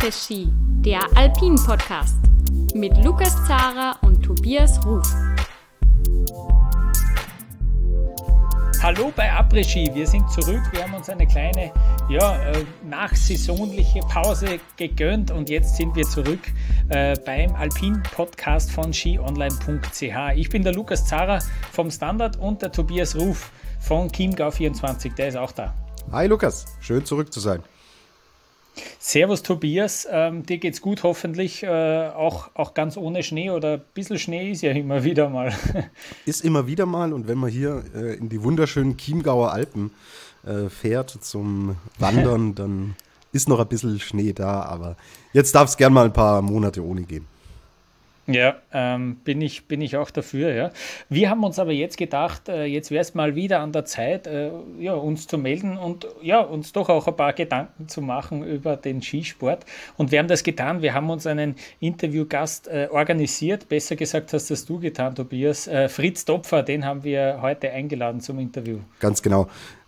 Après-Ski, der Alpin-Podcast mit Lukas Zara und Tobias Ruf. Hallo bei Après-Ski, wir sind zurück, wir haben uns eine kleine nachsaisonliche Pause gegönnt und jetzt sind wir zurück beim Alpin-Podcast von skionline.ch. Ich bin der Lukas Zara vom Standard und der Tobias Ruf von Chiemgau24, der ist auch da. Hi Lukas, schön zurück zu sein. Servus Tobias, dir geht's gut hoffentlich, auch ganz ohne Schnee oder ein bisschen Schnee ist ja immer wieder mal. Ist immer wieder mal, und wenn man hier in die wunderschönen Chiemgauer Alpen fährt zum Wandern, dann ist noch ein bisschen Schnee da, aber jetzt darf es gern mal ein paar Monate ohne gehen. Ja, bin ich auch dafür, ja. Wir haben uns aber jetzt gedacht, jetzt wäre es mal wieder an der Zeit, uns zu melden und uns doch auch ein paar Gedanken zu machen über den Skisport. Und wir haben das getan, wir haben uns einen Interviewgast organisiert, besser gesagt hast das du getan, Tobias. Fritz Topfer, den haben wir heute eingeladen zum Interview. Ganz genau.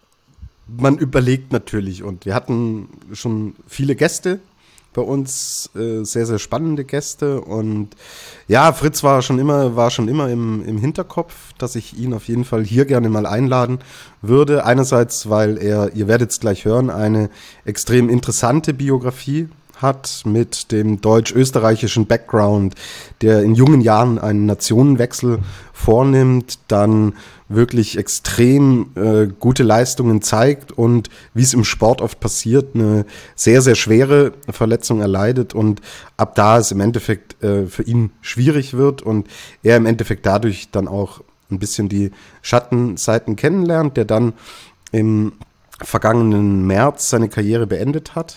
Man überlegt natürlich, und wir hatten schon viele Gäste bei uns, sehr, sehr spannende Gäste, und ja, Fritz war schon immer im Hinterkopf, dass ich ihn auf jeden Fall hier gerne mal einladen würde. Einerseits, weil er, ihr werdet es gleich hören, eine extrem interessante Biografie hat mit dem deutsch-österreichischen Background, der in jungen Jahren einen Nationenwechsel vornimmt, dann wirklich extrem gute Leistungen zeigt und, wie es im Sport oft passiert, eine sehr, sehr schwere Verletzung erleidet und ab da es im Endeffekt für ihn schwierig wird und er im Endeffekt dadurch dann auch ein bisschen die Schattenseiten kennenlernt, der dann im vergangenen März seine Karriere beendet hat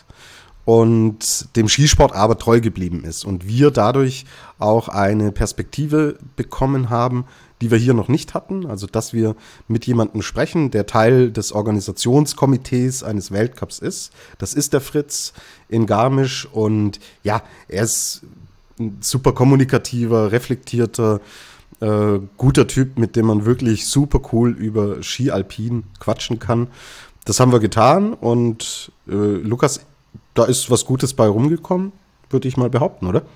und dem Skisport aber treu geblieben ist. Und wir dadurch auch eine Perspektive bekommen haben, die wir hier noch nicht hatten. Also, dass wir mit jemandem sprechen, der Teil des Organisationskomitees eines Weltcups ist. Das ist der Fritz in Garmisch. Und ja, er ist ein super kommunikativer, reflektierter, guter Typ, mit dem man wirklich super cool über Ski Alpin quatschen kann. Das haben wir getan. Und Lukas, da ist was Gutes bei rumgekommen, würde ich mal behaupten, oder?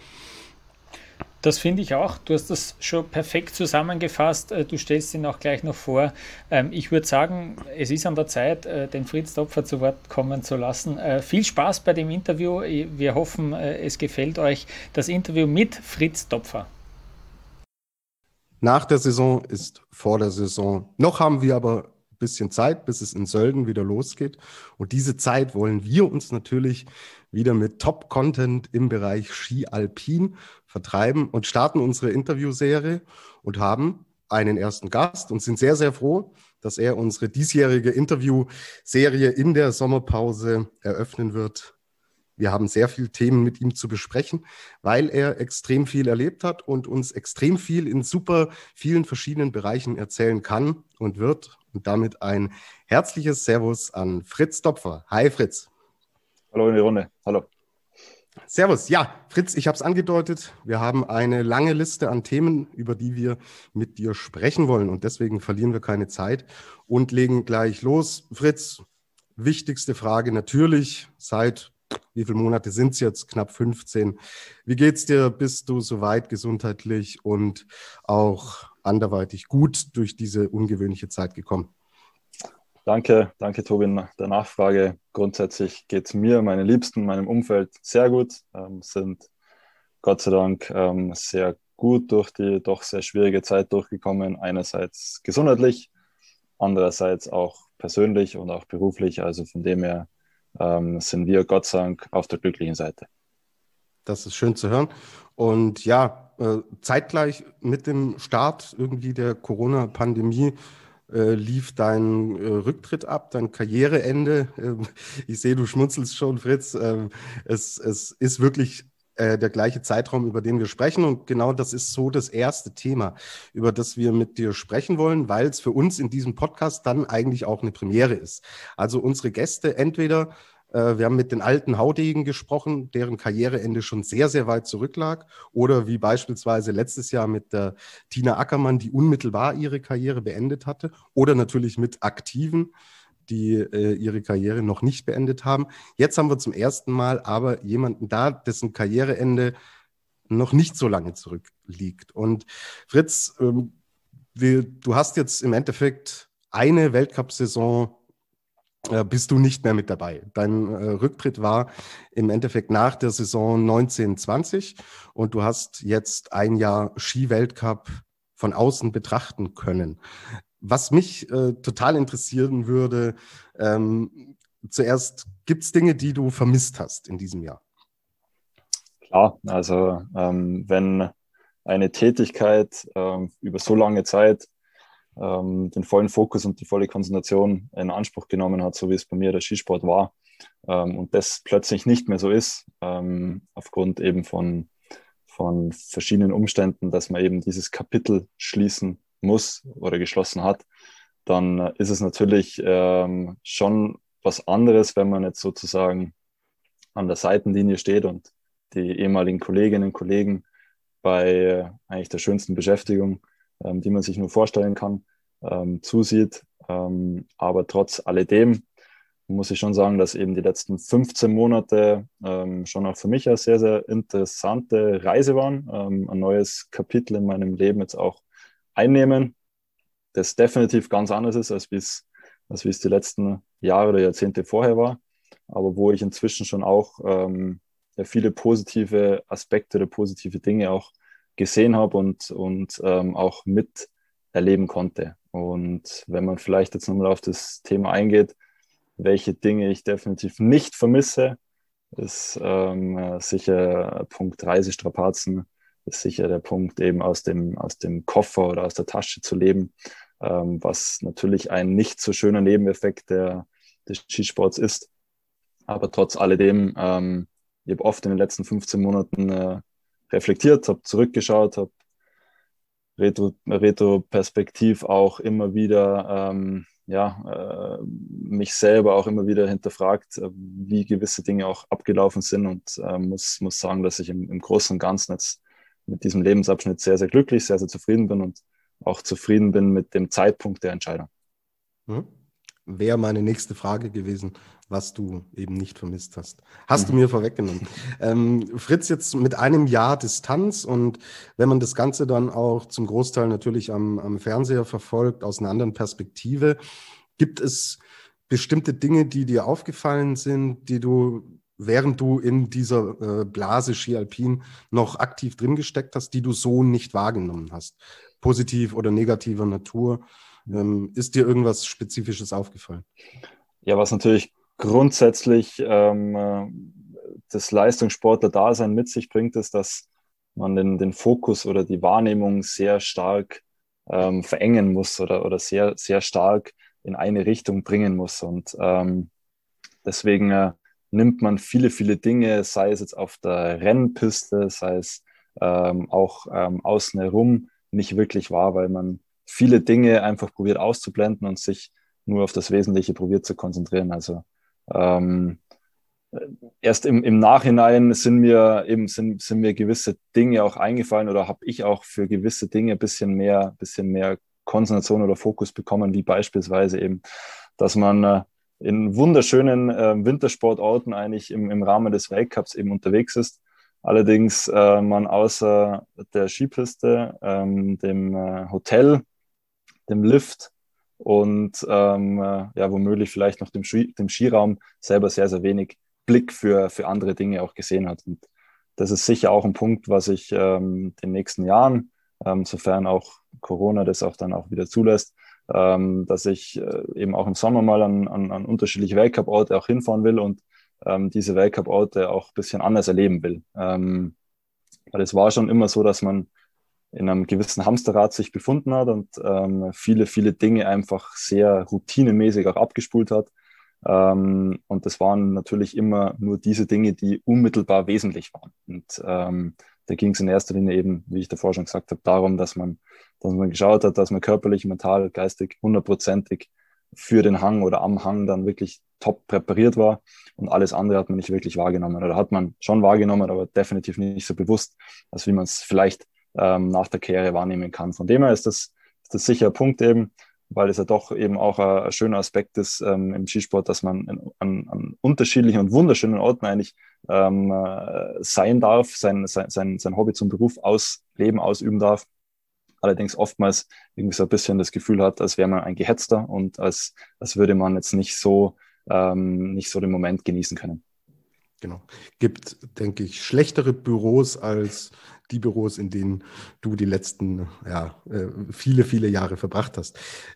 Das finde ich auch. Du hast das schon perfekt zusammengefasst. Du stellst ihn auch gleich noch vor. Ich würde sagen, es ist an der Zeit, den Fritz Topfer zu Wort kommen zu lassen. Viel Spaß bei dem Interview. Wir hoffen, es gefällt euch. Das Interview mit Fritz Topfer. Nach der Saison ist vor der Saison. Noch haben wir aber bisschen Zeit, bis es in Sölden wieder losgeht. Und diese Zeit wollen wir uns natürlich wieder mit Top-Content im Bereich Ski Alpin vertreiben und starten unsere Interviewserie und haben einen ersten Gast und sind sehr, sehr froh, dass er unsere diesjährige Interviewserie in der Sommerpause eröffnen wird. Wir haben sehr viele Themen mit ihm zu besprechen, weil er extrem viel erlebt hat und uns extrem viel in super vielen verschiedenen Bereichen erzählen kann und wird. Und damit ein herzliches Servus an Fritz Topfer. Hi Fritz. Hallo in die Runde. Hallo. Servus. Ja, Fritz, ich habe es angedeutet. Wir haben eine lange Liste an Themen, über die wir mit dir sprechen wollen. Und deswegen verlieren wir keine Zeit und legen gleich los. Fritz, wichtigste Frage natürlich seit, wie viele Monate sind es jetzt? Knapp 15. Wie geht's dir? Bist du soweit gesundheitlich und auch anderweitig gut durch diese ungewöhnliche Zeit gekommen? Danke Tobi nach der Nachfrage. Grundsätzlich geht es mir, meinen Liebsten, meinem Umfeld sehr gut. Sind Gott sei Dank sehr gut durch die doch sehr schwierige Zeit durchgekommen. Einerseits gesundheitlich, andererseits auch persönlich und auch beruflich. Also von dem her sind wir Gott sei Dank auf der glücklichen Seite. Das ist schön zu hören. Und ja, zeitgleich mit dem Start irgendwie der Corona-Pandemie lief dein Rücktritt ab, dein Karriereende. Ich sehe, du schmunzelst schon, Fritz. Es ist wirklich der gleiche Zeitraum, über den wir sprechen. Und genau das ist so das erste Thema, über das wir mit dir sprechen wollen, weil es für uns in diesem Podcast dann eigentlich auch eine Premiere ist. Also unsere Gäste entweder wir haben mit den alten Haudegen gesprochen, deren Karriereende schon sehr, sehr weit zurücklag. Oder wie beispielsweise letztes Jahr mit der Tina Ackermann, die unmittelbar ihre Karriere beendet hatte. Oder natürlich mit Aktiven, die ihre Karriere noch nicht beendet haben. Jetzt haben wir zum ersten Mal aber jemanden da, dessen Karriereende noch nicht so lange zurückliegt. Und Fritz, du hast jetzt im Endeffekt eine Weltcup-Saison, bist du nicht mehr mit dabei. Dein Rücktritt war im Endeffekt nach der Saison 1920 und du hast jetzt ein Jahr Ski-Weltcup von außen betrachten können. Was mich total interessieren würde, zuerst, gibt es Dinge, die du vermisst hast in diesem Jahr? Klar, also wenn eine Tätigkeit über so lange Zeit den vollen Fokus und die volle Konzentration in Anspruch genommen hat, so wie es bei mir der Skisport war, und das plötzlich nicht mehr so ist, aufgrund eben von verschiedenen Umständen, dass man eben dieses Kapitel schließen muss oder geschlossen hat, dann ist es natürlich schon was anderes, wenn man jetzt sozusagen an der Seitenlinie steht und die ehemaligen Kolleginnen und Kollegen bei eigentlich der schönsten Beschäftigung, die man sich nur vorstellen kann, zusieht. Aber trotz alledem muss ich schon sagen, dass eben die letzten 15 Monate schon auch für mich eine sehr, sehr interessante Reise waren. Ein neues Kapitel in meinem Leben jetzt auch einnehmen, das definitiv ganz anders ist, als wie es die letzten Jahre oder Jahrzehnte vorher war. Aber wo ich inzwischen schon auch viele positive Aspekte oder positive Dinge auch gesehen habe und auch miterleben konnte. Und wenn man vielleicht jetzt nochmal auf das Thema eingeht, welche Dinge ich definitiv nicht vermisse, ist sicher Punkt Reisestrapazen, ist sicher der Punkt eben aus dem Koffer oder aus der Tasche zu leben, was natürlich ein nicht so schöner Nebeneffekt des Skisports ist. Aber trotz alledem, ich habe oft in den letzten 15 Monaten reflektiert, habe zurückgeschaut, habe retroperspektiv auch immer wieder mich selber auch immer wieder hinterfragt, wie gewisse Dinge auch abgelaufen sind und muss sagen, dass ich im Großen und Ganzen jetzt mit diesem Lebensabschnitt sehr, sehr glücklich, sehr, sehr zufrieden bin und auch zufrieden bin mit dem Zeitpunkt der Entscheidung. Wäre meine nächste Frage gewesen, was du eben nicht vermisst hast. Hast du mir vorweggenommen. Fritz, jetzt mit einem Jahr Distanz und wenn man das Ganze dann auch zum Großteil natürlich am Fernseher verfolgt, aus einer anderen Perspektive, gibt es bestimmte Dinge, die dir aufgefallen sind, die du, während du in dieser Blase Ski Alpin noch aktiv drin gesteckt hast, die du so nicht wahrgenommen hast? Positiv oder negativer Natur? Ist dir irgendwas Spezifisches aufgefallen? Ja, was natürlich grundsätzlich das Leistungssportler-Dasein mit sich bringt, ist, dass man den Fokus oder die Wahrnehmung sehr stark verengen muss oder sehr, sehr stark in eine Richtung bringen muss. Und deswegen nimmt man viele, viele Dinge, sei es jetzt auf der Rennpiste, sei es auch außen herum, nicht wirklich wahr, weil man viele Dinge einfach probiert auszublenden und sich nur auf das Wesentliche probiert zu konzentrieren. Also erst im Nachhinein sind mir gewisse Dinge auch eingefallen oder habe ich auch für gewisse Dinge ein bisschen mehr Konzentration oder Fokus bekommen, wie beispielsweise eben, dass man in wunderschönen Wintersportorten eigentlich im Rahmen des Weltcups eben unterwegs ist. Allerdings man außer der Skipiste, dem Hotel, dem Lift und womöglich vielleicht noch dem Skiraum selber sehr, sehr wenig Blick für andere Dinge auch gesehen hat. Und das ist sicher auch ein Punkt, was ich den nächsten Jahren, sofern auch Corona das auch dann auch wieder zulässt, dass ich eben auch im Sommer mal an unterschiedliche Weltcup-Orte auch hinfahren will und diese Weltcup-Orte auch ein bisschen anders erleben will. Weil es war schon immer so, dass man in einem gewissen Hamsterrad sich befunden hat und viele, viele Dinge einfach sehr routinemäßig auch abgespult hat. Und das waren natürlich immer nur diese Dinge, die unmittelbar wesentlich waren. Und da ging es in erster Linie eben, wie ich davor schon gesagt habe, darum, dass man geschaut hat, dass man körperlich, mental, geistig 100%ig für den Hang oder am Hang dann wirklich top präpariert war. Und alles andere hat man nicht wirklich wahrgenommen. Oder hat man schon wahrgenommen, aber definitiv nicht so bewusst, als wie man es vielleicht nach der Karriere wahrnehmen kann. Von dem her ist das sicher ein Punkt eben. weil es ja doch eben auch ein schöner Aspekt ist im Skisport, dass man an unterschiedlichen und wunderschönen Orten eigentlich sein darf, sein Hobby zum Beruf ausüben darf. Allerdings oftmals irgendwie so ein bisschen das Gefühl hat, als wäre man ein Gehetzter und als würde man jetzt nicht so den Moment genießen können. Genau. Gibt, denke ich, schlechtere Büros als die Büros, in denen du die letzten viele, viele Jahre verbracht hast.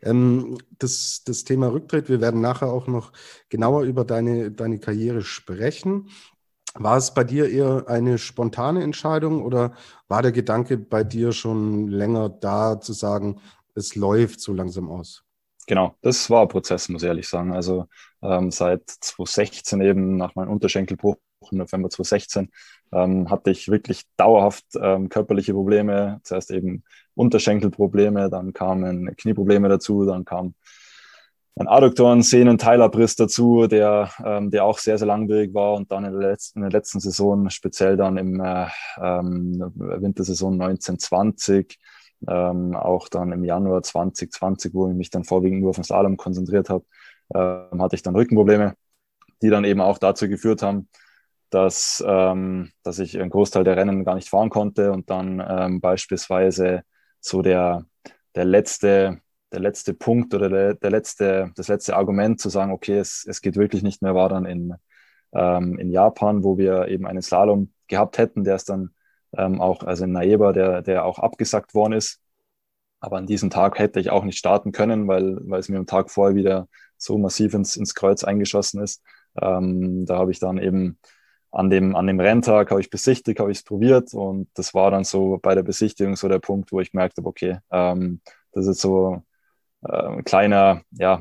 Das Thema Rücktritt, wir werden nachher auch noch genauer über deine Karriere sprechen. War es bei dir eher eine spontane Entscheidung oder war der Gedanke bei dir schon länger da, zu sagen, es läuft so langsam aus? Genau, das war ein Prozess, muss ich ehrlich sagen. Also seit 2016 eben, nach meinem Unterschenkelbruch im November 2016, hatte ich wirklich dauerhaft körperliche Probleme. Zuerst eben Unterschenkelprobleme, dann kamen Knieprobleme dazu, dann kam ein Adduktoren-Sehnenteilabriss dazu, der auch sehr, sehr langwierig war, und dann in der letzten Saison, speziell dann im Wintersaison 1920, auch dann im Januar 2020, wo ich mich dann vorwiegend nur auf den Slalom konzentriert habe, hatte ich dann Rückenprobleme, die dann eben auch dazu geführt haben, dass ich einen Großteil der Rennen gar nicht fahren konnte, und dann beispielsweise so der letzte Punkt oder das letzte Argument zu sagen, okay, es geht wirklich nicht mehr, war dann in Japan, wo wir eben einen Slalom gehabt hätten, der ist dann auch, also in Naeba, der auch abgesagt worden ist. Aber an diesem Tag hätte ich auch nicht starten können, weil es mir am Tag vorher wieder so massiv ins Kreuz eingeschossen ist. Da habe ich dann eben an dem Renntag habe ich besichtigt, habe ich es probiert, und das war dann so bei der Besichtigung so der Punkt, wo ich gemerkt habe, okay, das ist so ein kleiner,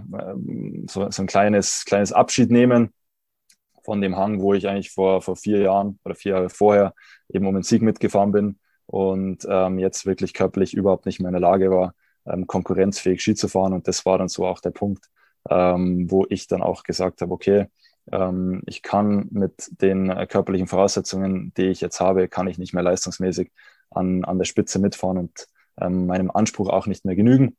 so ein kleines Abschied nehmen von dem Hang, wo ich eigentlich vor 4 Jahren oder 4 Jahre vorher eben um den Sieg mitgefahren bin und jetzt wirklich körperlich überhaupt nicht mehr in der Lage war, konkurrenzfähig Ski zu fahren. Und das war dann so auch der Punkt, wo ich dann auch gesagt habe, okay, ich kann mit den körperlichen Voraussetzungen, die ich jetzt habe, kann ich nicht mehr leistungsmäßig an der Spitze mitfahren und meinem Anspruch auch nicht mehr genügen.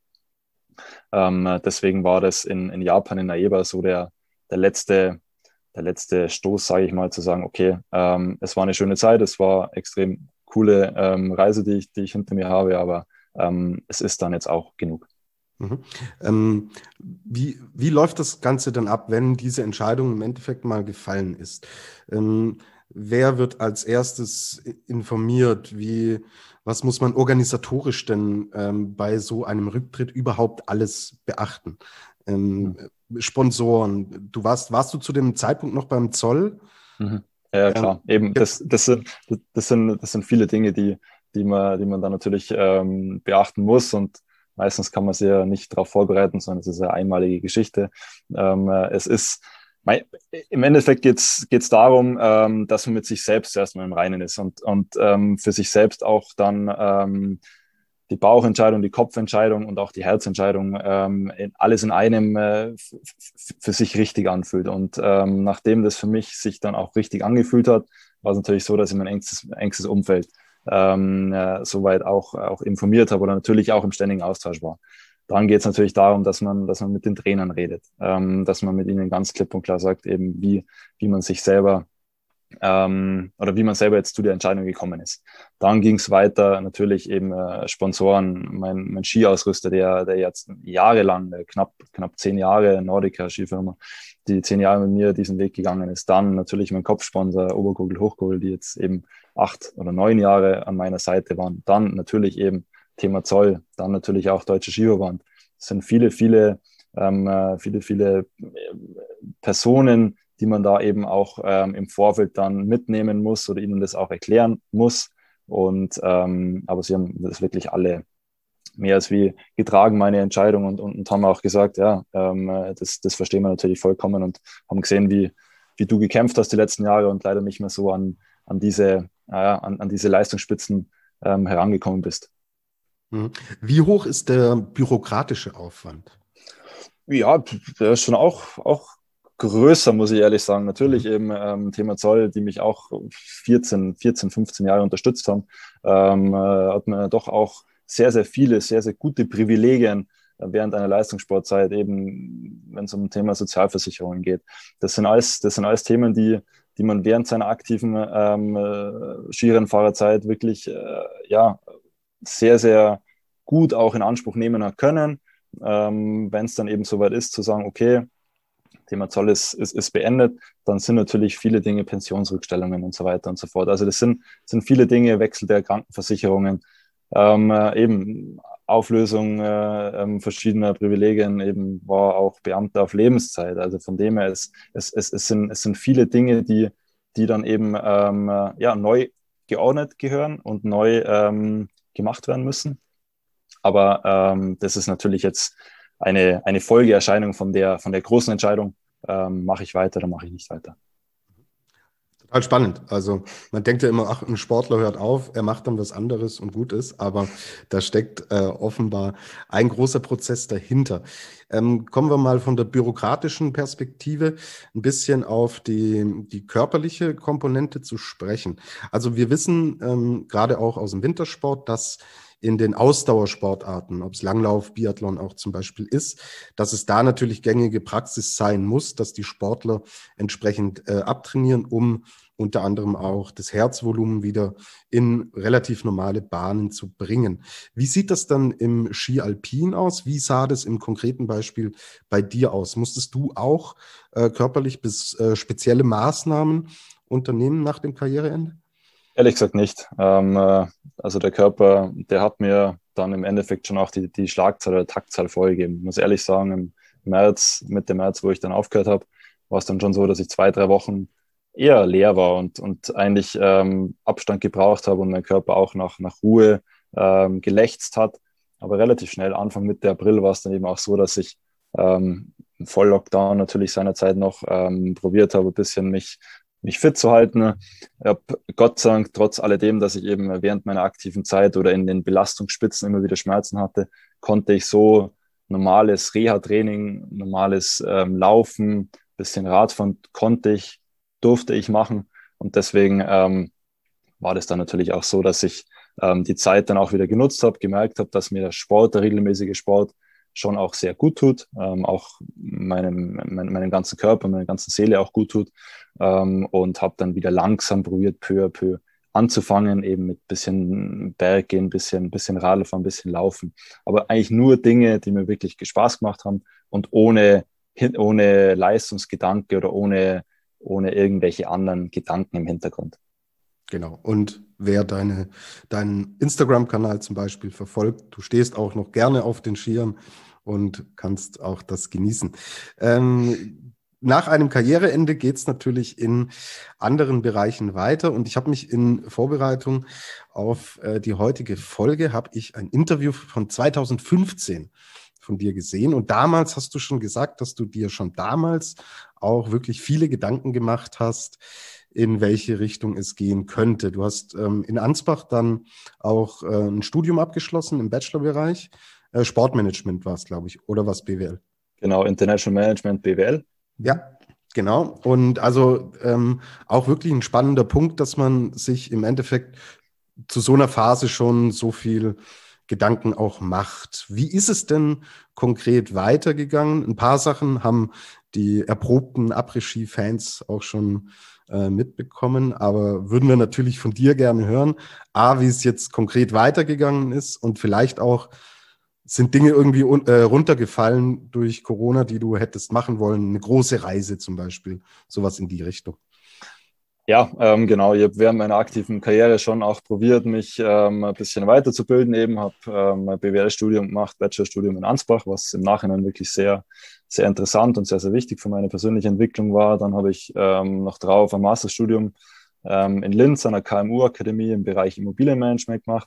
Deswegen war das in Japan, in Naeba, so der letzte Stoß, sage ich mal, zu sagen, okay, es war eine schöne Zeit, es war extrem coole Reise, die ich hinter mir habe, aber es ist dann jetzt auch genug. Mhm. Wie läuft das Ganze dann ab, wenn diese Entscheidung im Endeffekt mal gefallen ist? Wer wird als erstes informiert? Was muss man organisatorisch denn bei so einem Rücktritt überhaupt alles beachten? Sponsoren. Warst du zu dem Zeitpunkt noch beim Zoll? Mhm. Ja, klar. Eben, das sind viele Dinge, die man dann natürlich beachten muss, und meistens kann man sich ja nicht darauf vorbereiten, sondern es ist eine einmalige Geschichte. Im Endeffekt geht's darum, dass man mit sich selbst erstmal im Reinen ist und für sich selbst auch dann die Bauchentscheidung, die Kopfentscheidung und auch die Herzentscheidung alles in einem für sich richtig anfühlt. Und nachdem das für mich sich dann auch richtig angefühlt hat, war es natürlich so, dass ich mein engstes Umfeld soweit auch informiert habe oder natürlich auch im ständigen Austausch war. Dann geht es natürlich darum, dass man mit den Trainern redet, dass man mit ihnen ganz klipp und klar sagt, eben wie man sich selber oder wie man selber jetzt zu der Entscheidung gekommen ist. Dann ging es weiter, natürlich eben Sponsoren, mein Skiausrüster, der jetzt jahrelang, knapp 10 Jahre, Nordica Skifirma, die 10 Jahre mit mir diesen Weg gegangen ist. Dann natürlich mein Kopfsponsor, Oberkogel, Hochkogel, die jetzt eben 8 oder 9 Jahre an meiner Seite waren. Dann natürlich eben Thema Zoll, dann natürlich auch Deutsche Skiverband. Es sind viele Personen, die man da eben auch im Vorfeld dann mitnehmen muss oder ihnen das auch erklären muss. Aber sie haben das wirklich alle mehr als wie getragen, meine Entscheidung, und haben auch gesagt, ja, das verstehen wir natürlich vollkommen, und haben gesehen, wie du gekämpft hast die letzten Jahre und leider nicht mehr so an diese Leistungsspitzen herangekommen bist. Wie hoch ist der bürokratische Aufwand? Ja, der ist schon auch größer, muss ich ehrlich sagen. Natürlich eben Thema Zoll, die mich auch 14, 15 Jahre unterstützt haben, hat man doch auch sehr, sehr viele, sehr, sehr gute Privilegien während einer Leistungssportzeit, eben wenn es um das Thema Sozialversicherungen geht. Das sind alles Themen, die man während seiner aktiven Skirennfahrerzeit wirklich sehr, sehr gut auch in Anspruch nehmen hat können. Wenn es dann eben soweit ist, zu sagen, okay, Thema Zoll ist beendet, dann sind natürlich viele Dinge, Pensionsrückstellungen und so weiter und so fort. Also das sind viele Dinge, Wechsel der Krankenversicherungen, eben Auflösung verschiedener Privilegien, eben war auch Beamter auf Lebenszeit. Also von dem her, es sind viele Dinge, die dann eben neu geordnet gehören und neu gemacht werden müssen. Aber das ist natürlich jetzt eine Folgeerscheinung von der großen Entscheidung, mache ich weiter oder mache ich nicht weiter. Total spannend. Also man denkt ja immer, ach, ein Sportler hört auf, er macht dann was anderes und gut ist, aber da steckt offenbar ein großer Prozess dahinter. Kommen wir mal von der bürokratischen Perspektive ein bisschen auf die körperliche Komponente zu sprechen. Also wir wissen gerade auch aus dem Wintersport, dass in den Ausdauersportarten, ob es Langlauf, Biathlon auch zum Beispiel ist, dass es da natürlich gängige Praxis sein muss, dass die Sportler entsprechend abtrainieren, um unter anderem auch das Herzvolumen wieder in relativ normale Bahnen zu bringen. Wie sieht das dann im Ski Alpin aus? Wie sah das im konkreten Beispiel bei dir aus? Musstest du auch körperlich spezielle Maßnahmen unternehmen nach dem Karriereende? Ehrlich gesagt nicht. Also der Körper, der hat mir dann im Endeffekt schon auch die Schlagzahl oder Taktzahl vorgegeben. Ich muss ehrlich sagen, im März, Mitte März, wo ich dann aufgehört habe, war es dann schon so, dass ich 2-3 Wochen eher leer war und eigentlich Abstand gebraucht habe und mein Körper auch nach Ruhe gelächzt hat. Aber relativ schnell, Anfang Mitte April, war es dann eben auch so, dass ich im Voll-Lockdown natürlich seinerzeit noch probiert habe, ein bisschen mich fit zu halten. Ich habe Gott sei Dank, trotz alledem, dass ich eben während meiner aktiven Zeit oder in den Belastungsspitzen immer wieder Schmerzen hatte, konnte ich so normales Reha-Training, normales Laufen, bisschen Radfahren durfte ich machen. Und deswegen war das dann natürlich auch so, dass ich die Zeit dann auch wieder genutzt habe, gemerkt habe, dass mir der Sport, der regelmäßige Sport, schon auch sehr gut tut, auch meinem ganzen Körper, meiner ganzen Seele auch gut tut, und habe dann wieder langsam probiert, peu à peu anzufangen, eben mit bisschen Berggehen, bisschen Radfahren, bisschen Laufen, aber eigentlich nur Dinge, die mir wirklich Spaß gemacht haben und ohne Leistungsgedanke oder ohne irgendwelche anderen Gedanken im Hintergrund. Genau. Und wer deinen Instagram-Kanal zum Beispiel verfolgt, du stehst auch noch gerne auf den Skiern und kannst auch das genießen. Nach einem Karriereende geht es natürlich in anderen Bereichen weiter. Und ich habe mich in Vorbereitung auf die heutige Folge, habe ich ein Interview von 2015 von dir gesehen. Und damals hast du schon gesagt, dass du dir schon damals auch wirklich viele Gedanken gemacht hast, in welche Richtung es gehen könnte. Du hast in Ansbach dann auch ein Studium abgeschlossen im Bachelorbereich. Sportmanagement war es, glaube ich, oder was BWL? Genau, International Management, BWL. Ja, genau. Und also auch wirklich ein spannender Punkt, dass man sich im Endeffekt zu so einer Phase schon so viel Gedanken auch macht. Wie ist es denn konkret weitergegangen? Ein paar Sachen haben die erprobten Après-Ski-Fans auch schon mitbekommen, aber würden wir natürlich von dir gerne hören, wie es jetzt konkret weitergegangen ist und vielleicht auch, sind Dinge irgendwie runtergefallen durch Corona, die du hättest machen wollen, eine große Reise zum Beispiel, sowas in die Richtung. Ja, genau. Ich habe während meiner aktiven Karriere schon auch probiert, mich ein bisschen weiterzubilden. Eben habe ein BWL-Studium gemacht, Bachelorstudium in Ansbach, was im Nachhinein wirklich sehr, sehr interessant und sehr, sehr wichtig für meine persönliche Entwicklung war. Dann habe ich noch drauf ein Masterstudium in Linz an der KMU-Akademie im Bereich Immobilienmanagement gemacht.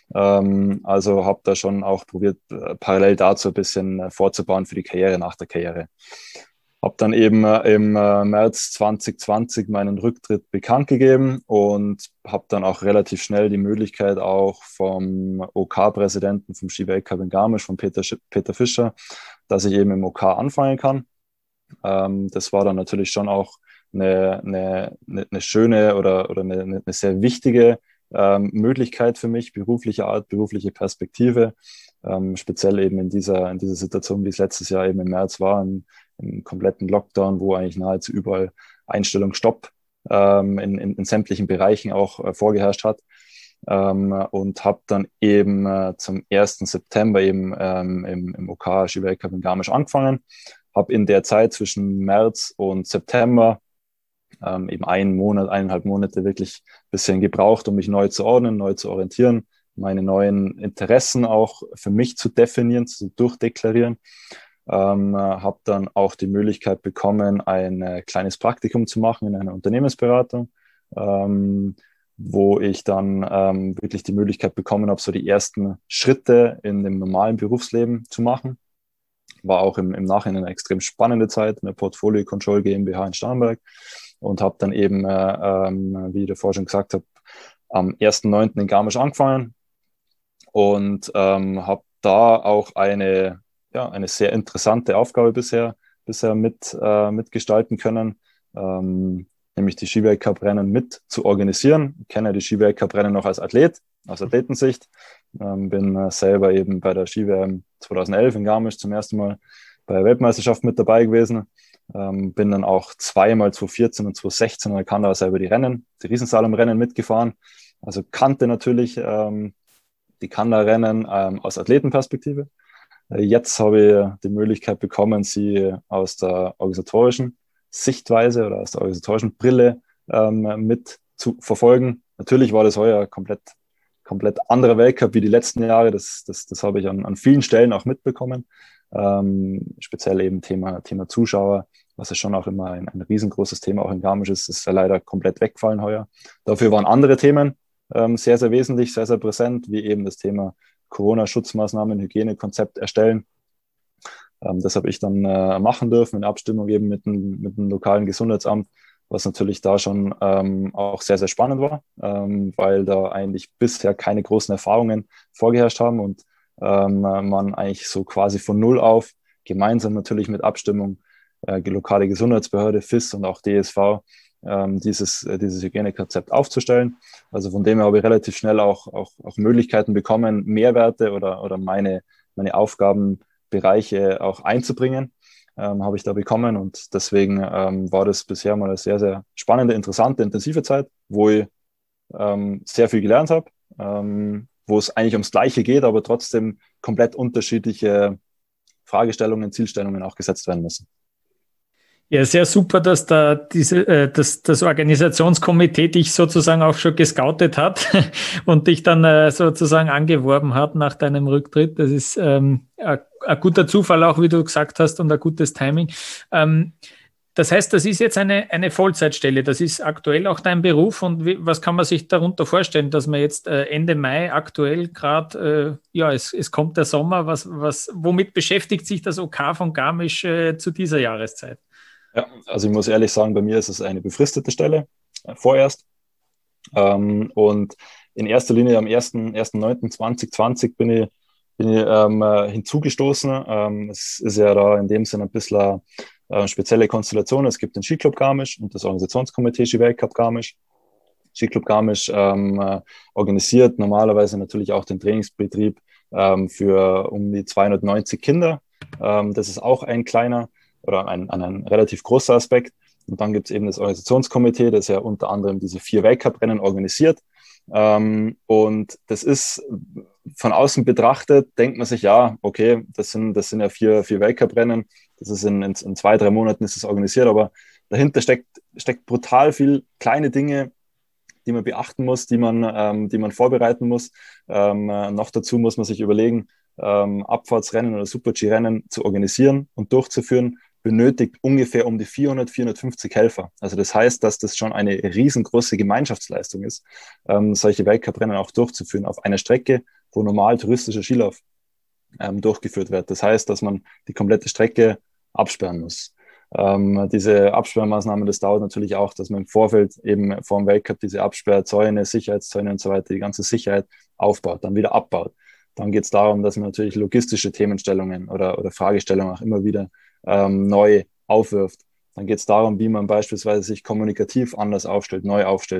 Also habe da schon auch probiert, parallel dazu ein bisschen vorzubauen für die Karriere nach der Karriere. Habe dann eben im März 2020 meinen Rücktritt bekannt gegeben und habe dann auch relativ schnell die Möglichkeit auch vom OK-Präsidenten vom Ski-Weltcup in Garmisch, von Peter Fischer, dass ich eben im OK anfangen kann. Das war dann natürlich schon auch eine schöne oder eine sehr wichtige Möglichkeit für mich, berufliche Art, berufliche Perspektive. speziell eben in dieser Situation, wie es letztes Jahr eben im März war, im kompletten Lockdown, wo eigentlich nahezu überall Einstellungsstopp in sämtlichen Bereichen auch vorgeherrscht hat. Und habe dann eben zum 1. September eben im OK Ski-Weltcup in Garmisch angefangen. Habe in der Zeit zwischen März und September eben 1,5 Monate wirklich ein bisschen gebraucht, um mich neu zu ordnen, neu zu orientieren, meine neuen Interessen auch für mich zu definieren, zu durchdeklarieren. Habe dann auch die Möglichkeit bekommen, ein kleines Praktikum zu machen in einer Unternehmensberatung, wo ich dann wirklich die Möglichkeit bekommen habe, so die ersten Schritte in dem normalen Berufsleben zu machen. War auch im Nachhinein eine extrem spannende Zeit in der Portfolio Control GmbH in Starnberg und habe dann eben, wie ich davor schon gesagt habe, am 1.9. in Garmisch angefangen und habe da auch eine sehr interessante Aufgabe bisher mitgestalten können, nämlich die Ski-Weltcup-Rennen mit zu organisieren. Ich kenne die Ski-Weltcup-Rennen noch als Athlet, aus Athletensicht. Bin selber eben bei der Ski-WM 2011 in Garmisch zum ersten Mal bei der Weltmeisterschaft mit dabei gewesen. Bin dann auch zweimal 2014 und 2016 in der Kandau selber die Riesenslalom-Rennen mitgefahren. Also kannte natürlich die Kandau-Rennen aus Athletenperspektive. Jetzt habe ich die Möglichkeit bekommen, sie aus der organisatorischen Sichtweise oder aus der organisatorischen Brille mit zu verfolgen. Natürlich war das heuer komplett anderer Weltcup wie die letzten Jahre. Das habe ich an vielen Stellen auch mitbekommen. Speziell eben Thema Zuschauer, was ja schon auch immer ein riesengroßes Thema auch in Garmisch ist ja leider komplett weggefallen heuer. Dafür waren andere Themen sehr, sehr wesentlich, sehr, sehr präsent, wie eben das Thema Corona-Schutzmaßnahmen, Hygienekonzept erstellen. Das habe ich dann machen dürfen in Abstimmung eben mit dem lokalen Gesundheitsamt, was natürlich da schon auch sehr, sehr spannend war, weil da eigentlich bisher keine großen Erfahrungen vorgeherrscht haben und man eigentlich so quasi von Null auf, gemeinsam natürlich mit Abstimmung, die lokale Gesundheitsbehörde, FIS und auch DSV, dieses Hygienekonzept aufzustellen. Also von dem her habe ich relativ schnell auch Möglichkeiten bekommen, Mehrwerte oder meine Aufgabenbereiche auch einzubringen, habe ich da bekommen. Und deswegen war das bisher mal eine sehr, sehr spannende, interessante, intensive Zeit, wo ich sehr viel gelernt habe, wo es eigentlich ums Gleiche geht, aber trotzdem komplett unterschiedliche Fragestellungen, Zielstellungen auch gesetzt werden müssen. Ja, sehr super, dass da das Organisationskomitee dich sozusagen auch schon gescoutet hat und dich dann sozusagen angeworben hat nach deinem Rücktritt. Das ist ein guter Zufall auch, wie du gesagt hast, und ein gutes Timing. Das heißt, das ist jetzt eine Vollzeitstelle. Das ist aktuell auch dein Beruf. Und was kann man sich darunter vorstellen, dass man jetzt Ende Mai aktuell gerade, es kommt der Sommer, womit beschäftigt sich das OK von Garmisch zu dieser Jahreszeit? Ja, also ich muss ehrlich sagen, bei mir ist es eine befristete Stelle, vorerst. Und in erster Linie am 1.9.2020 bin ich hinzugestoßen. Es ist ja da in dem Sinne ein bisschen eine spezielle Konstellation. Es gibt den Skiclub Garmisch und das Organisationskomitee Ski-Weltcup Garmisch. Skiclub Garmisch organisiert normalerweise natürlich auch den Trainingsbetrieb für um die 290 Kinder. Das ist auch ein kleiner oder ein relativ großer Aspekt. Und dann gibt es eben das Organisationskomitee, das ja unter anderem diese 4 Weltcuprennen organisiert. Und das ist von außen betrachtet, denkt man sich, ja, okay, das sind ja 4 Weltcuprennen. Das ist in 2-3 Monaten ist es organisiert, aber dahinter steckt brutal viel kleine Dinge, die man beachten muss, die man vorbereiten muss. Noch dazu muss man sich überlegen, Abfahrtsrennen oder Super-G-Rennen zu organisieren und durchzuführen, benötigt ungefähr um die 450 Helfer. Also das heißt, dass das schon eine riesengroße Gemeinschaftsleistung ist, solche Weltcuprennen auch durchzuführen auf einer Strecke, wo normal touristischer Skilauf durchgeführt wird. Das heißt, dass man die komplette Strecke absperren muss. Diese Absperrmaßnahmen, das dauert natürlich auch, dass man im Vorfeld eben vor dem Weltcup diese Absperrzäune, Sicherheitszäune und so weiter, die ganze Sicherheit aufbaut, dann wieder abbaut. Dann geht es darum, dass man natürlich logistische Themenstellungen oder Fragestellungen auch immer wieder neu aufwirft. Dann geht es darum, wie man beispielsweise sich kommunikativ anders aufstellt, neu aufstellt.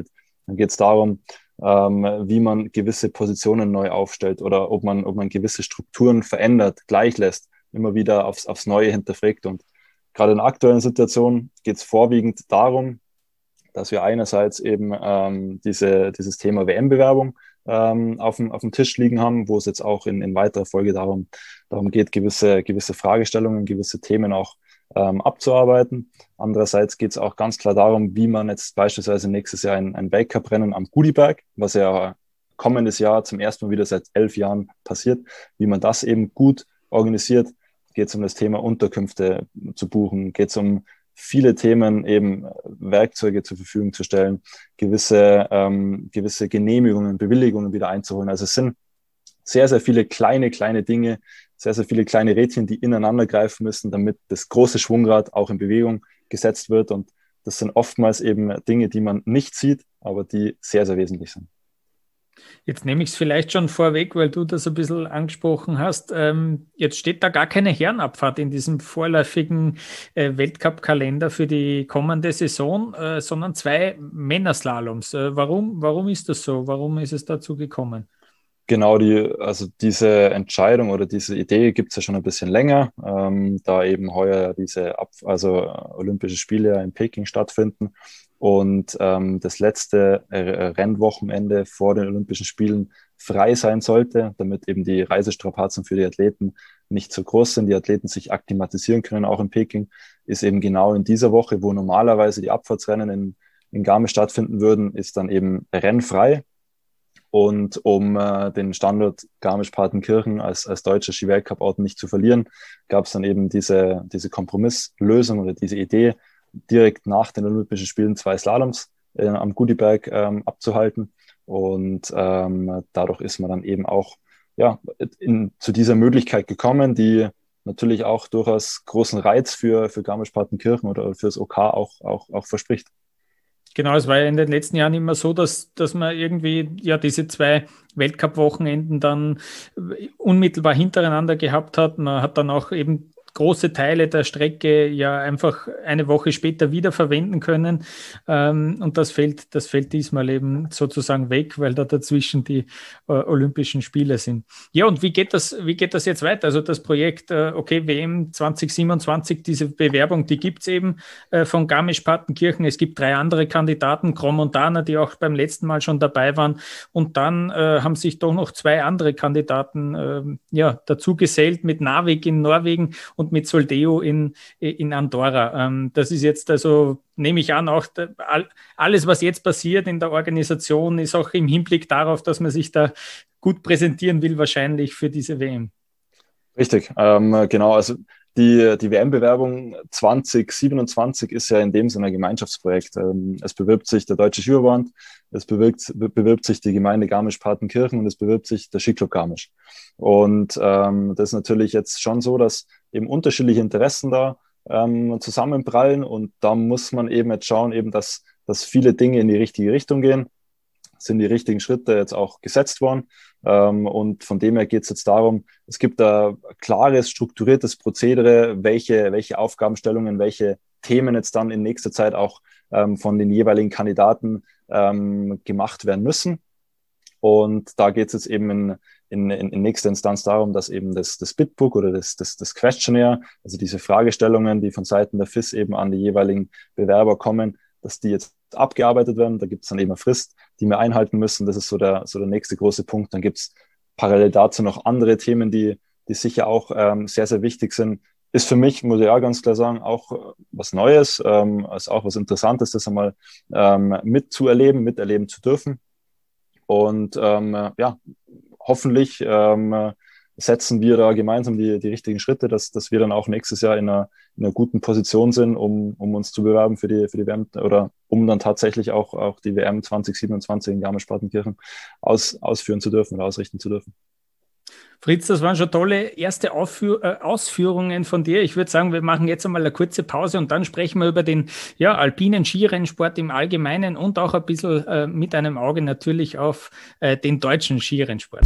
Dann geht es darum, wie man gewisse Positionen neu aufstellt oder ob man gewisse Strukturen verändert, gleich lässt, immer wieder aufs Neue hinterfragt. Und gerade in der aktuellen Situation geht es vorwiegend darum, dass wir einerseits eben dieses Thema WM-Bewerbung auf dem Tisch liegen haben, wo es jetzt auch in weiterer Folge darum geht, gewisse Fragestellungen, gewisse Themen auch abzuarbeiten. Andererseits geht es auch ganz klar darum, wie man jetzt beispielsweise nächstes Jahr ein Weltcuprennen am Goodieberg, was ja kommendes Jahr zum ersten Mal wieder seit 11 Jahren passiert, wie man das eben gut organisiert. Geht es um das Thema Unterkünfte zu buchen, geht es um viele Themen, eben Werkzeuge zur Verfügung zu stellen, gewisse Genehmigungen, Bewilligungen wieder einzuholen. Also es sind sehr, sehr viele kleine Dinge, sehr, sehr viele kleine Rädchen, die ineinander greifen müssen, damit das große Schwungrad auch in Bewegung gesetzt wird. Und das sind oftmals eben Dinge, die man nicht sieht, aber die sehr, sehr wesentlich sind. Jetzt nehme ich es vielleicht schon vorweg, weil du das ein bisschen angesprochen hast. Jetzt steht da gar keine Herrenabfahrt in diesem vorläufigen Weltcup-Kalender für die kommende Saison, sondern 2 Männerslaloms. Warum ist das so? Warum ist es dazu gekommen? Genau, diese Entscheidung oder diese Idee gibt es ja schon ein bisschen länger, da eben heuer diese Olympische Spiele in Peking stattfinden und das letzte Rennwochenende vor den Olympischen Spielen frei sein sollte, damit eben die Reisestrapazen für die Athleten nicht so groß sind, die Athleten sich akklimatisieren können, auch in Peking, ist eben genau in dieser Woche, wo normalerweise die Abfahrtsrennen in Garmisch stattfinden würden, ist dann eben rennfrei. Und um den Standort Garmisch-Partenkirchen als deutscher Ski-Weltcup-Ort nicht zu verlieren, gab es dann eben diese Kompromisslösung oder diese Idee, direkt nach den Olympischen Spielen 2 Slaloms am Goodieberg abzuhalten. Und dadurch ist man dann eben auch zu dieser Möglichkeit gekommen, die natürlich auch durchaus großen Reiz für Garmisch-Partenkirchen oder für das OK auch verspricht. Genau, es war ja in den letzten Jahren immer so, dass man irgendwie diese 2 Weltcup-Wochenenden dann unmittelbar hintereinander gehabt hat. Man hat dann auch eben große Teile der Strecke ja einfach eine Woche später wieder verwenden können. Und das fällt diesmal eben sozusagen weg, weil da dazwischen die Olympischen Spiele sind. Ja, und wie geht das jetzt weiter? Also das Projekt, WM 2027, diese Bewerbung, die gibt es eben von Garmisch-Partenkirchen. Es gibt 3 andere Kandidaten, Crans-Montana, die auch beim letzten Mal schon dabei waren. Und dann haben sich doch noch 2 andere Kandidaten dazu gesellt mit Narvik in Norwegen und mit Soldeo in Andorra. Das ist jetzt also, nehme ich an, auch alles, was jetzt passiert in der Organisation, ist auch im Hinblick darauf, dass man sich da gut präsentieren will, wahrscheinlich für diese WM. Richtig, genau. Also die WM-Bewerbung 2027 ist ja in dem Sinne ein Gemeinschaftsprojekt. Es bewirbt sich der Deutsche Skiverband, es bewirbt sich die Gemeinde Garmisch-Partenkirchen und es bewirbt sich der Skiclub Garmisch. Und das ist natürlich jetzt schon so, dass eben unterschiedliche Interessen da zusammenprallen und da muss man eben jetzt schauen, eben dass viele Dinge in die richtige Richtung gehen. Sind die richtigen Schritte jetzt auch gesetzt worden. Und von dem her geht es jetzt darum, es gibt da klares, strukturiertes Prozedere, welche Aufgabenstellungen, welche Themen jetzt dann in nächster Zeit auch von den jeweiligen Kandidaten gemacht werden müssen. Und da geht es jetzt eben in nächster Instanz darum, dass eben das Bitbook oder das Questionnaire, also diese Fragestellungen, die von Seiten der FIS eben an die jeweiligen Bewerber kommen, dass die jetzt abgearbeitet werden. Da gibt es dann eben eine Frist, die wir einhalten müssen. Das ist so der nächste große Punkt. Dann gibt es parallel dazu noch andere Themen, die sicher auch sehr, sehr wichtig sind. Ist für mich, muss ich auch ganz klar sagen, auch was Neues, ist auch was Interessantes, das einmal miterleben zu dürfen. Und hoffentlich setzen wir da gemeinsam die richtigen Schritte, dass wir dann auch nächstes Jahr in einer guten Position sind, um uns zu bewerben für die WM oder um dann tatsächlich auch die WM 2027 in Garmisch-Partenkirchen ausführen zu dürfen oder ausrichten zu dürfen. Fritz, das waren schon tolle erste Ausführungen von dir. Ich würde sagen, wir machen jetzt einmal eine kurze Pause und dann sprechen wir über den alpinen Skirennsport im Allgemeinen und auch ein bisschen mit einem Auge natürlich auf den deutschen Skirennsport.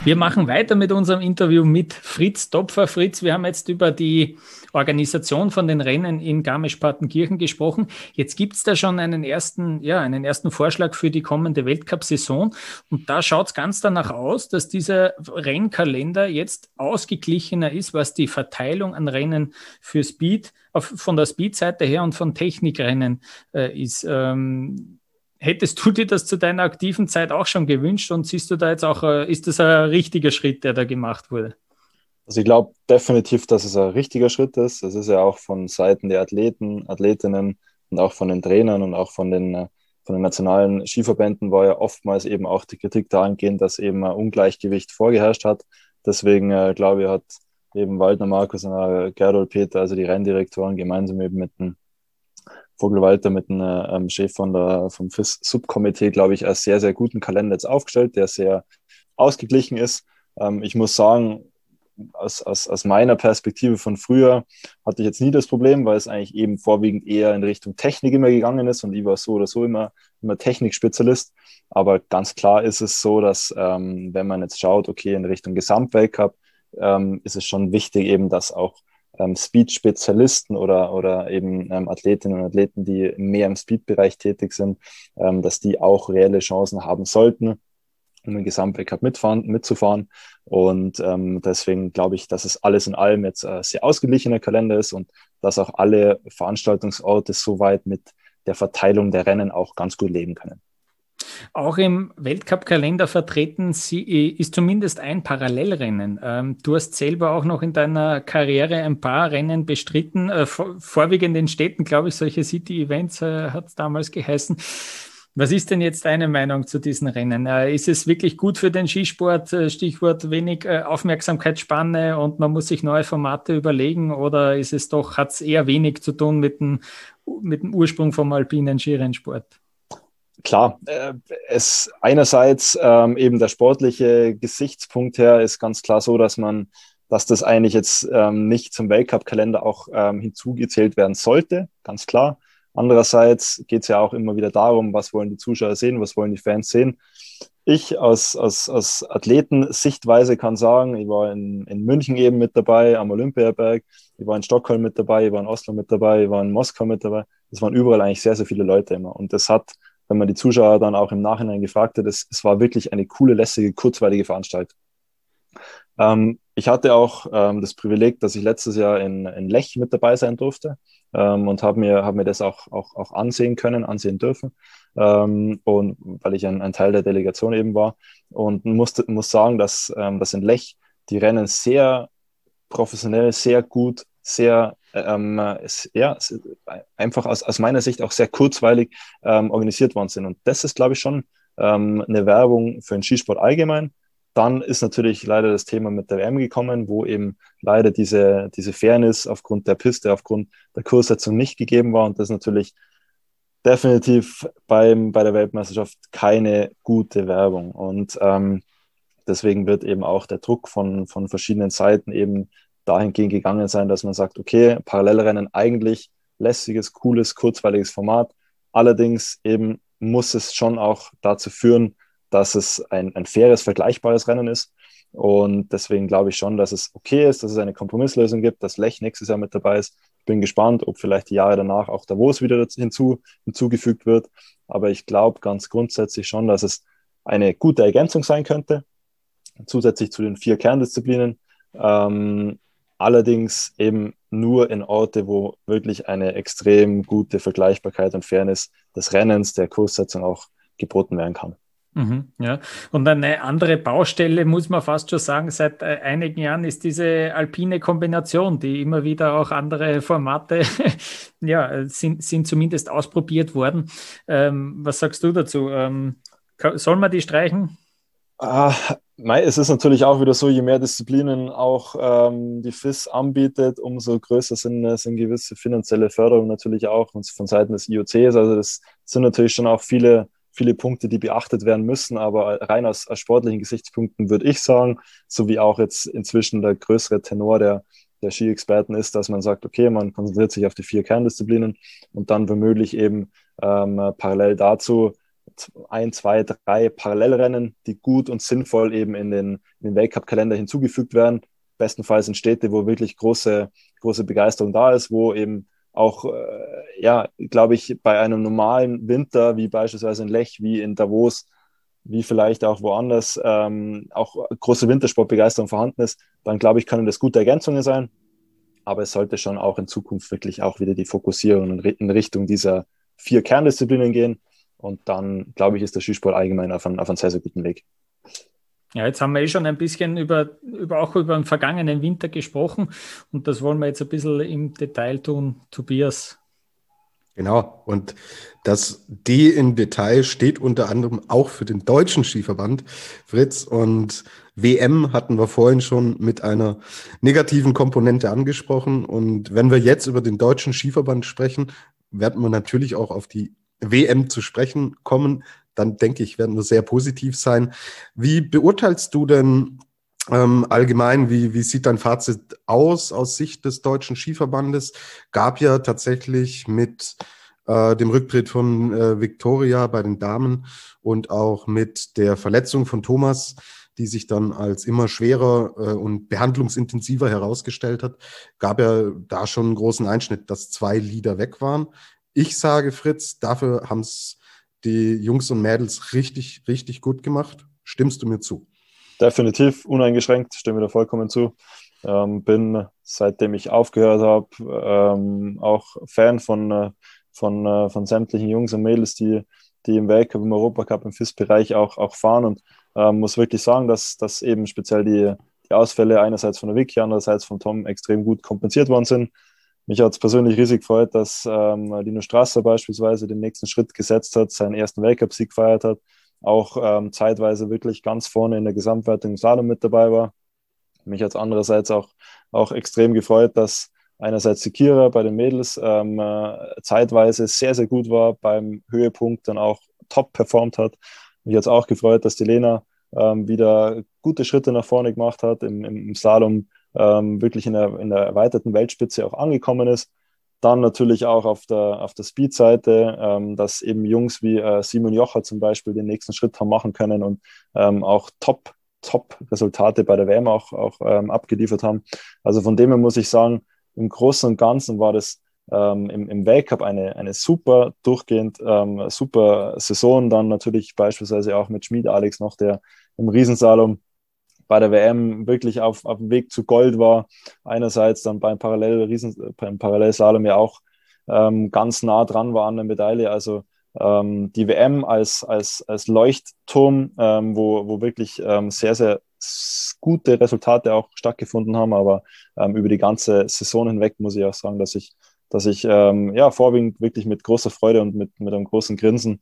Wir machen weiter mit unserem Interview mit Fritz Topfer. Fritz, wir haben jetzt über die Organisation von den Rennen in Garmisch-Partenkirchen gesprochen. Jetzt gibt es da schon einen ersten Vorschlag für die kommende Weltcup-Saison. Und da schaut es ganz danach aus, dass dieser Rennkalender jetzt ausgeglichener ist, was die Verteilung an Rennen für Speed, von der Speed-Seite her und von Technikrennen ist. Hättest du dir das zu deiner aktiven Zeit auch schon gewünscht und siehst du da jetzt auch, ist das ein richtiger Schritt, der da gemacht wurde? Also ich glaube definitiv, dass es ein richtiger Schritt ist. Es ist ja auch von Seiten der Athleten, Athletinnen und auch von den Trainern und auch von den nationalen Skiverbänden war ja oftmals eben auch die Kritik dahingehend, dass eben ein Ungleichgewicht vorgeherrscht hat. Deswegen glaube ich, hat eben Waldner Markus und Gerdold Peter, also die Renndirektoren, gemeinsam eben mit dem Vogelwalter, mit dem Chef vom FIS-Subkomitee, glaube ich, einen sehr, sehr guten Kalender jetzt aufgestellt, der sehr ausgeglichen ist. Ich muss sagen, aus meiner Perspektive von früher hatte ich jetzt nie das Problem, weil es eigentlich eben vorwiegend eher in Richtung Technik immer gegangen ist und ich war so oder so immer Technikspezialist. Aber ganz klar ist es so, dass wenn man jetzt schaut, okay, in Richtung Gesamtweltcup, ist es schon wichtig eben, dass auch Speed-Spezialisten oder eben Athletinnen und Athleten, die mehr im Speed-Bereich tätig sind, dass die auch reelle Chancen haben sollten, um den Gesamtweltcup mitzufahren. Und deswegen glaube ich, dass es alles in allem jetzt ein sehr ausgeglichener Kalender ist und dass auch alle Veranstaltungsorte soweit mit der Verteilung der Rennen auch ganz gut leben können. Auch im Weltcup-Kalender vertreten ist zumindest ein Parallelrennen. Du hast selber auch noch in deiner Karriere ein paar Rennen bestritten, vorwiegend in Städten, glaube ich, solche City-Events hat es damals geheißen. Was ist denn jetzt deine Meinung zu diesen Rennen? Ist es wirklich gut für den Skisport? Stichwort wenig Aufmerksamkeitsspanne und man muss sich neue Formate überlegen, oder hat es eher wenig zu tun mit dem Ursprung vom alpinen Skirennsport? Klar, es einerseits eben der sportliche Gesichtspunkt her ist ganz klar so, dass das eigentlich jetzt nicht zum Weltcup-Kalender auch hinzugezählt werden sollte, ganz klar. Andererseits geht es ja auch immer wieder darum, was wollen die Zuschauer sehen, was wollen die Fans sehen. Ich aus Athletensichtweise kann sagen, ich war in München eben mit dabei, am Olympiaberg, ich war in Stockholm mit dabei, ich war in Oslo mit dabei, ich war in Moskau mit dabei. Das waren überall eigentlich sehr, sehr viele Leute immer. Und das hat, wenn man die Zuschauer dann auch im Nachhinein gefragt hat, es war wirklich eine coole, lässige, kurzweilige Veranstaltung. Ich hatte auch das Privileg, dass ich letztes Jahr in Lech mit dabei sein durfte und habe mir das auch ansehen dürfen. Und weil ich ein Teil der Delegation eben war und muss sagen, dass in Lech die Rennen sehr professionell, sehr gut, sehr einfach aus meiner Sicht auch sehr kurzweilig organisiert worden sind. Und das ist, glaube ich, schon eine Werbung für den Skisport allgemein. Dann ist natürlich leider das Thema mit der WM gekommen, wo eben leider diese Fairness aufgrund der Piste, aufgrund der Kurssetzung nicht gegeben war. Und das ist natürlich definitiv bei der Weltmeisterschaft keine gute Werbung. Und deswegen wird eben auch der Druck von verschiedenen Seiten eben dahingehend gegangen sein, dass man sagt, okay, Parallelrennen eigentlich lässiges, cooles, kurzweiliges Format. Allerdings eben muss es schon auch dazu führen, dass es ein faires, vergleichbares Rennen ist. Und deswegen glaube ich schon, dass es okay ist, dass es eine Kompromisslösung gibt, dass Lech nächstes Jahr mit dabei ist. Ich bin gespannt, ob vielleicht die Jahre danach auch Davos wieder hinzugefügt wird. Aber ich glaube ganz grundsätzlich schon, dass es eine gute Ergänzung sein könnte, zusätzlich zu den 4 Kerndisziplinen. Allerdings eben nur in Orte, wo wirklich eine extrem gute Vergleichbarkeit und Fairness des Rennens, der Kurssetzung auch geboten werden kann. Ja, und eine andere Baustelle, muss man fast schon sagen, seit einigen Jahren ist diese alpine Kombination, die immer wieder auch andere Formate sind zumindest ausprobiert worden. Was sagst du dazu? Soll man die streichen? Es ist natürlich auch wieder so, je mehr Disziplinen auch die FIS anbietet, umso größer sind gewisse finanzielle Förderungen natürlich auch von Seiten des IOCs. Also das sind natürlich schon auch viele Punkte, die beachtet werden müssen, aber rein aus sportlichen Gesichtspunkten würde ich sagen, so wie auch jetzt inzwischen der größere Tenor der Ski-Experten ist, dass man sagt, okay, man konzentriert sich auf die 4 Kerndisziplinen und dann womöglich eben parallel dazu ein, zwei, drei Parallelrennen, die gut und sinnvoll eben in den Weltcup-Kalender hinzugefügt werden. Bestenfalls in Städte, wo wirklich große Begeisterung da ist, wo eben auch, glaube ich, bei einem normalen Winter, wie beispielsweise in Lech, wie in Davos, wie vielleicht auch woanders, auch große Wintersportbegeisterung vorhanden ist, dann glaube ich, können das gute Ergänzungen sein. Aber es sollte schon auch in Zukunft wirklich auch wieder die Fokussierung in Richtung dieser 4 Kerndisziplinen gehen. Und dann, glaube ich, ist der Skisport allgemein auf einem sehr, sehr guten Weg. Ja, jetzt haben wir schon ein bisschen über den vergangenen Winter gesprochen und das wollen wir jetzt ein bisschen im Detail tun, Tobias. Genau, und das D in Detail steht unter anderem auch für den Deutschen Skiverband, Fritz, und WM hatten wir vorhin schon mit einer negativen Komponente angesprochen, und wenn wir jetzt über den Deutschen Skiverband sprechen, werden wir natürlich auch auf die WM zu sprechen kommen. Dann denke ich, werden wir sehr positiv sein. Wie beurteilst du denn allgemein, wie sieht dein Fazit aus Sicht des Deutschen Skiverbandes? Gab ja tatsächlich mit dem Rücktritt von Viktoria bei den Damen und auch mit der Verletzung von Thomas, die sich dann als immer schwerer und behandlungsintensiver herausgestellt hat, gab ja da schon einen großen Einschnitt, dass 2 Leader weg waren. Ich sage, Fritz, dafür haben es die Jungs und Mädels richtig, richtig gut gemacht. Stimmst du mir zu? Definitiv, uneingeschränkt, stimme mir da vollkommen zu. Bin, seitdem ich aufgehört habe, auch Fan von sämtlichen Jungs und Mädels, die im Weltcup, im Europacup, im FIS-Bereich auch fahren, und muss wirklich sagen, dass eben speziell die Ausfälle einerseits von der Vicky, andererseits von Tom extrem gut kompensiert worden sind. Mich hat es persönlich riesig gefreut, dass Lino Strasser beispielsweise den nächsten Schritt gesetzt hat, seinen ersten Weltcup-Sieg gefeiert hat, auch zeitweise wirklich ganz vorne in der Gesamtwertung im Slalom mit dabei war. Mich hat es andererseits auch extrem gefreut, dass einerseits die Kira bei den Mädels zeitweise sehr, sehr gut war, beim Höhepunkt dann auch top performt hat. Mich hat es auch gefreut, dass die Lena wieder gute Schritte nach vorne gemacht hat, im Slalom wirklich in der erweiterten Weltspitze auch angekommen ist. Dann natürlich auch auf der Speed-Seite, dass eben Jungs wie Simon Jocher zum Beispiel den nächsten Schritt haben machen können und auch Top-Resultate bei der WM auch abgeliefert haben. Also von dem her muss ich sagen, im Großen und Ganzen war das im Weltcup eine super durchgehend super Saison. Dann natürlich beispielsweise auch mit Schmid Alex noch, der im Riesenslalom bei der WM wirklich auf dem Weg zu Gold war. Einerseits dann beim Parallelslalom ja auch ganz nah dran war an der Medaille. Also die WM als Leuchtturm, wo wirklich sehr, sehr gute Resultate auch stattgefunden haben. Aber über die ganze Saison hinweg muss ich auch sagen, dass ich vorwiegend wirklich mit großer Freude und mit einem großen Grinsen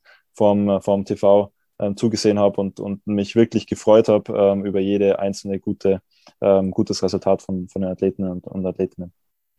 vom TV zugesehen habe und mich wirklich gefreut habe über jede einzelne gutes Resultat von den Athleten und Athletinnen.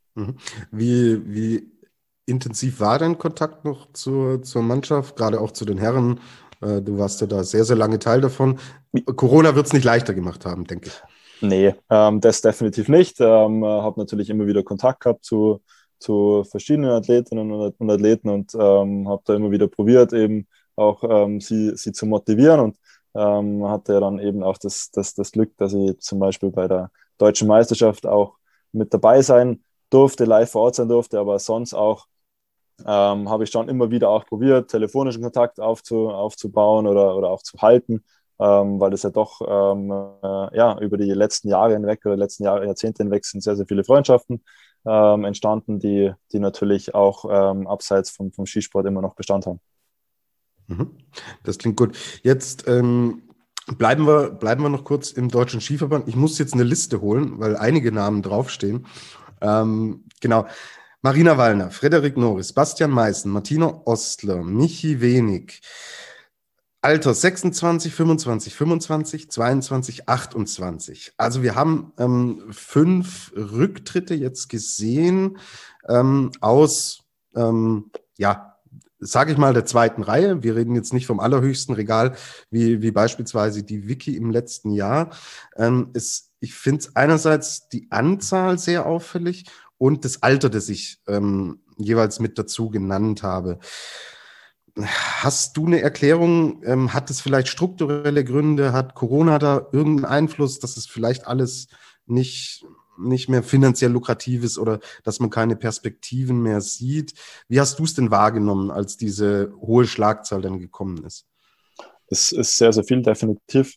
Wie intensiv war dein Kontakt noch zur Mannschaft, gerade auch zu den Herren? Du warst ja da sehr, sehr lange Teil davon. Corona wird es nicht leichter gemacht haben, denke ich. Nee, das definitiv nicht. Habe natürlich immer wieder Kontakt gehabt zu verschiedenen Athletinnen und Athleten und habe da immer wieder probiert, eben auch sie zu motivieren, und hatte dann eben auch das Glück, dass ich zum Beispiel bei der Deutschen Meisterschaft auch mit dabei sein durfte, live vor Ort sein durfte, aber sonst auch habe ich schon immer wieder auch probiert, telefonischen Kontakt aufzubauen oder auch zu halten, weil es ja doch über die letzten Jahre hinweg oder Jahrzehnte hinweg sind sehr, sehr viele Freundschaften entstanden, die natürlich auch abseits vom Skisport immer noch Bestand haben. Das klingt gut. Jetzt bleiben wir noch kurz im Deutschen Skiverband. Ich muss jetzt eine Liste holen, weil einige Namen draufstehen. Genau. Marina Wallner, Frederik Norris, Bastian Meißen, Martina Ostler, Michi Wenig. Alter 26, 25, 25, 22, 28. Also wir haben 5 Rücktritte jetzt gesehen aus, sage ich mal, der zweiten Reihe. Wir reden jetzt nicht vom allerhöchsten Regal, wie beispielsweise die Vicky im letzten Jahr. Ich finde einerseits die Anzahl sehr auffällig und das Alter, das ich jeweils mit dazu genannt habe. Hast du eine Erklärung? Hat es vielleicht strukturelle Gründe? Hat Corona da irgendeinen Einfluss, dass es vielleicht alles nicht, nicht mehr finanziell lukrativ ist oder dass man keine Perspektiven mehr sieht? Wie hast du es denn wahrgenommen, als diese hohe Schlagzahl dann gekommen ist? Es ist sehr, sehr viel, definitiv.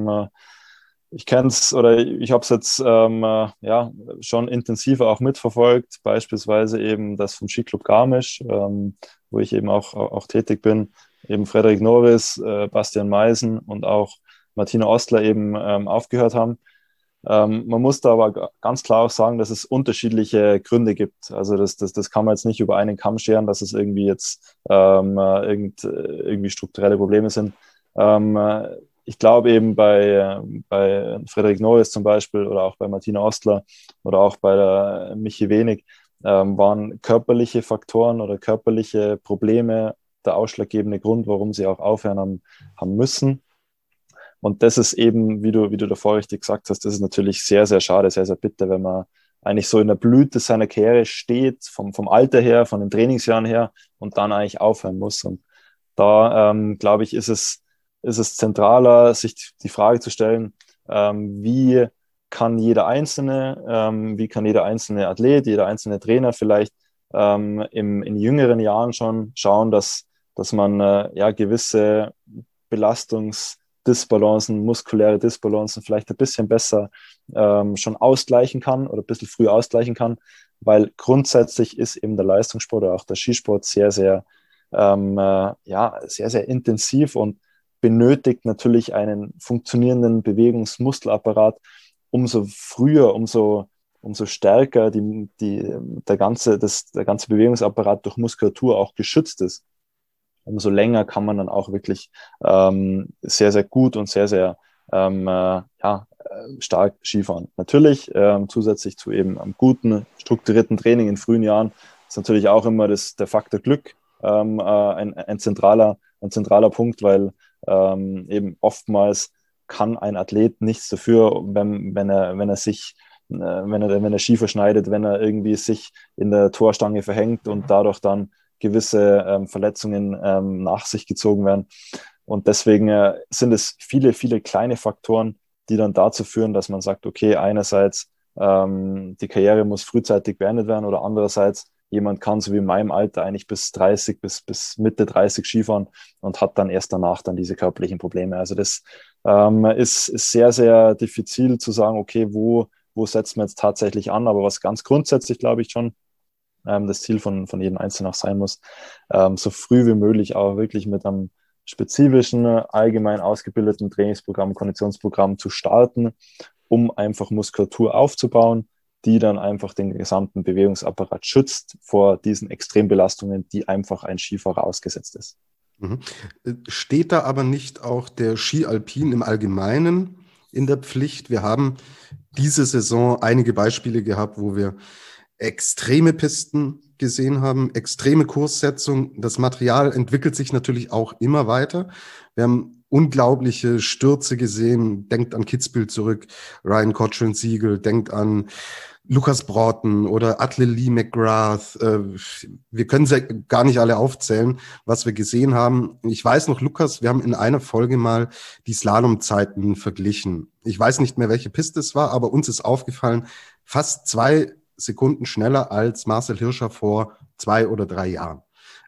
Ich kenne es oder ich habe es jetzt ja, schon intensiver auch mitverfolgt, beispielsweise eben das vom Skiclub Garmisch, wo ich eben auch tätig bin, eben Frederik Norris, Bastian Meisen und auch Martina Ostler eben aufgehört haben. Man muss da aber ganz klar auch sagen, dass es unterschiedliche Gründe gibt. Also das kann man jetzt nicht über einen Kamm scheren, dass es irgendwie jetzt irgendwie strukturelle Probleme sind. Ich glaube eben bei Frederik Norris zum Beispiel oder auch bei Martina Ostler oder auch bei der Michi Wenig waren körperliche Faktoren oder körperliche Probleme der ausschlaggebende Grund, warum sie auch aufhören haben müssen. Und das ist eben, wie du davor richtig gesagt hast, das ist natürlich sehr, sehr schade, sehr, sehr bitter, wenn man eigentlich so in der Blüte seiner Karriere steht, vom Alter her, von den Trainingsjahren her und dann eigentlich aufhören muss. Und da, glaube ich, ist es zentraler, sich die Frage zu stellen, wie kann jeder einzelne Athlet, jeder einzelne Trainer vielleicht in jüngeren Jahren schon schauen, dass man ja gewisse Belastungsdisbalancen, muskuläre Disbalancen vielleicht ein bisschen besser schon ausgleichen kann oder ein bisschen früh ausgleichen kann, weil grundsätzlich ist eben der Leistungssport oder auch der Skisport sehr, sehr, ja, sehr, sehr intensiv und benötigt natürlich einen funktionierenden Bewegungsmuskelapparat. Umso früher, umso stärker der ganze Bewegungsapparat durch Muskulatur auch geschützt ist, umso länger kann man dann auch wirklich sehr, sehr gut und sehr, sehr ja, stark Skifahren. Natürlich zusätzlich zu eben einem guten, strukturierten Training in frühen Jahren ist natürlich auch immer der Faktor Glück ein zentraler Punkt, weil eben oftmals kann ein Athlet nichts dafür, wenn er Ski verschneidet, wenn er irgendwie sich in der Torstange verhängt und dadurch dann gewisse Verletzungen nach sich gezogen werden. Und deswegen sind es viele, viele kleine Faktoren, die dann dazu führen, dass man sagt, okay, einerseits die Karriere muss frühzeitig beendet werden oder andererseits jemand kann, so wie in meinem Alter, eigentlich bis 30, bis Mitte 30 Skifahren und hat dann erst danach dann diese körperlichen Probleme. Also das ist sehr, sehr diffizil zu sagen, okay, wo setzt man jetzt tatsächlich an? Aber was ganz grundsätzlich, glaube ich, schon das Ziel von jedem Einzelnen auch sein muss, so früh wie möglich auch wirklich mit einem spezifischen, allgemein ausgebildeten Trainingsprogramm, Konditionsprogramm zu starten, um einfach Muskulatur aufzubauen, die dann einfach den gesamten Bewegungsapparat schützt vor diesen Extrembelastungen, die einfach ein Skifahrer ausgesetzt ist. Steht da aber nicht auch der Ski Alpin im Allgemeinen in der Pflicht? Wir haben diese Saison einige Beispiele gehabt, wo wir extreme Pisten gesehen haben, extreme Kurssetzung. Das Material entwickelt sich natürlich auch immer weiter. Wir haben unglaubliche Stürze gesehen. Denkt an Kitzbühel zurück, Ryan Cochrane-Siegel, denkt an Lucas Broughton oder Atle Lee McGrath. Wir können sie gar nicht alle aufzählen, was wir gesehen haben. Ich weiß noch, Lukas, wir haben in einer Folge mal die Slalomzeiten verglichen. Ich weiß nicht mehr, welche Piste es war, aber uns ist aufgefallen, fast 2 Sekunden schneller als Marcel Hirscher vor 2 oder 3 Jahren.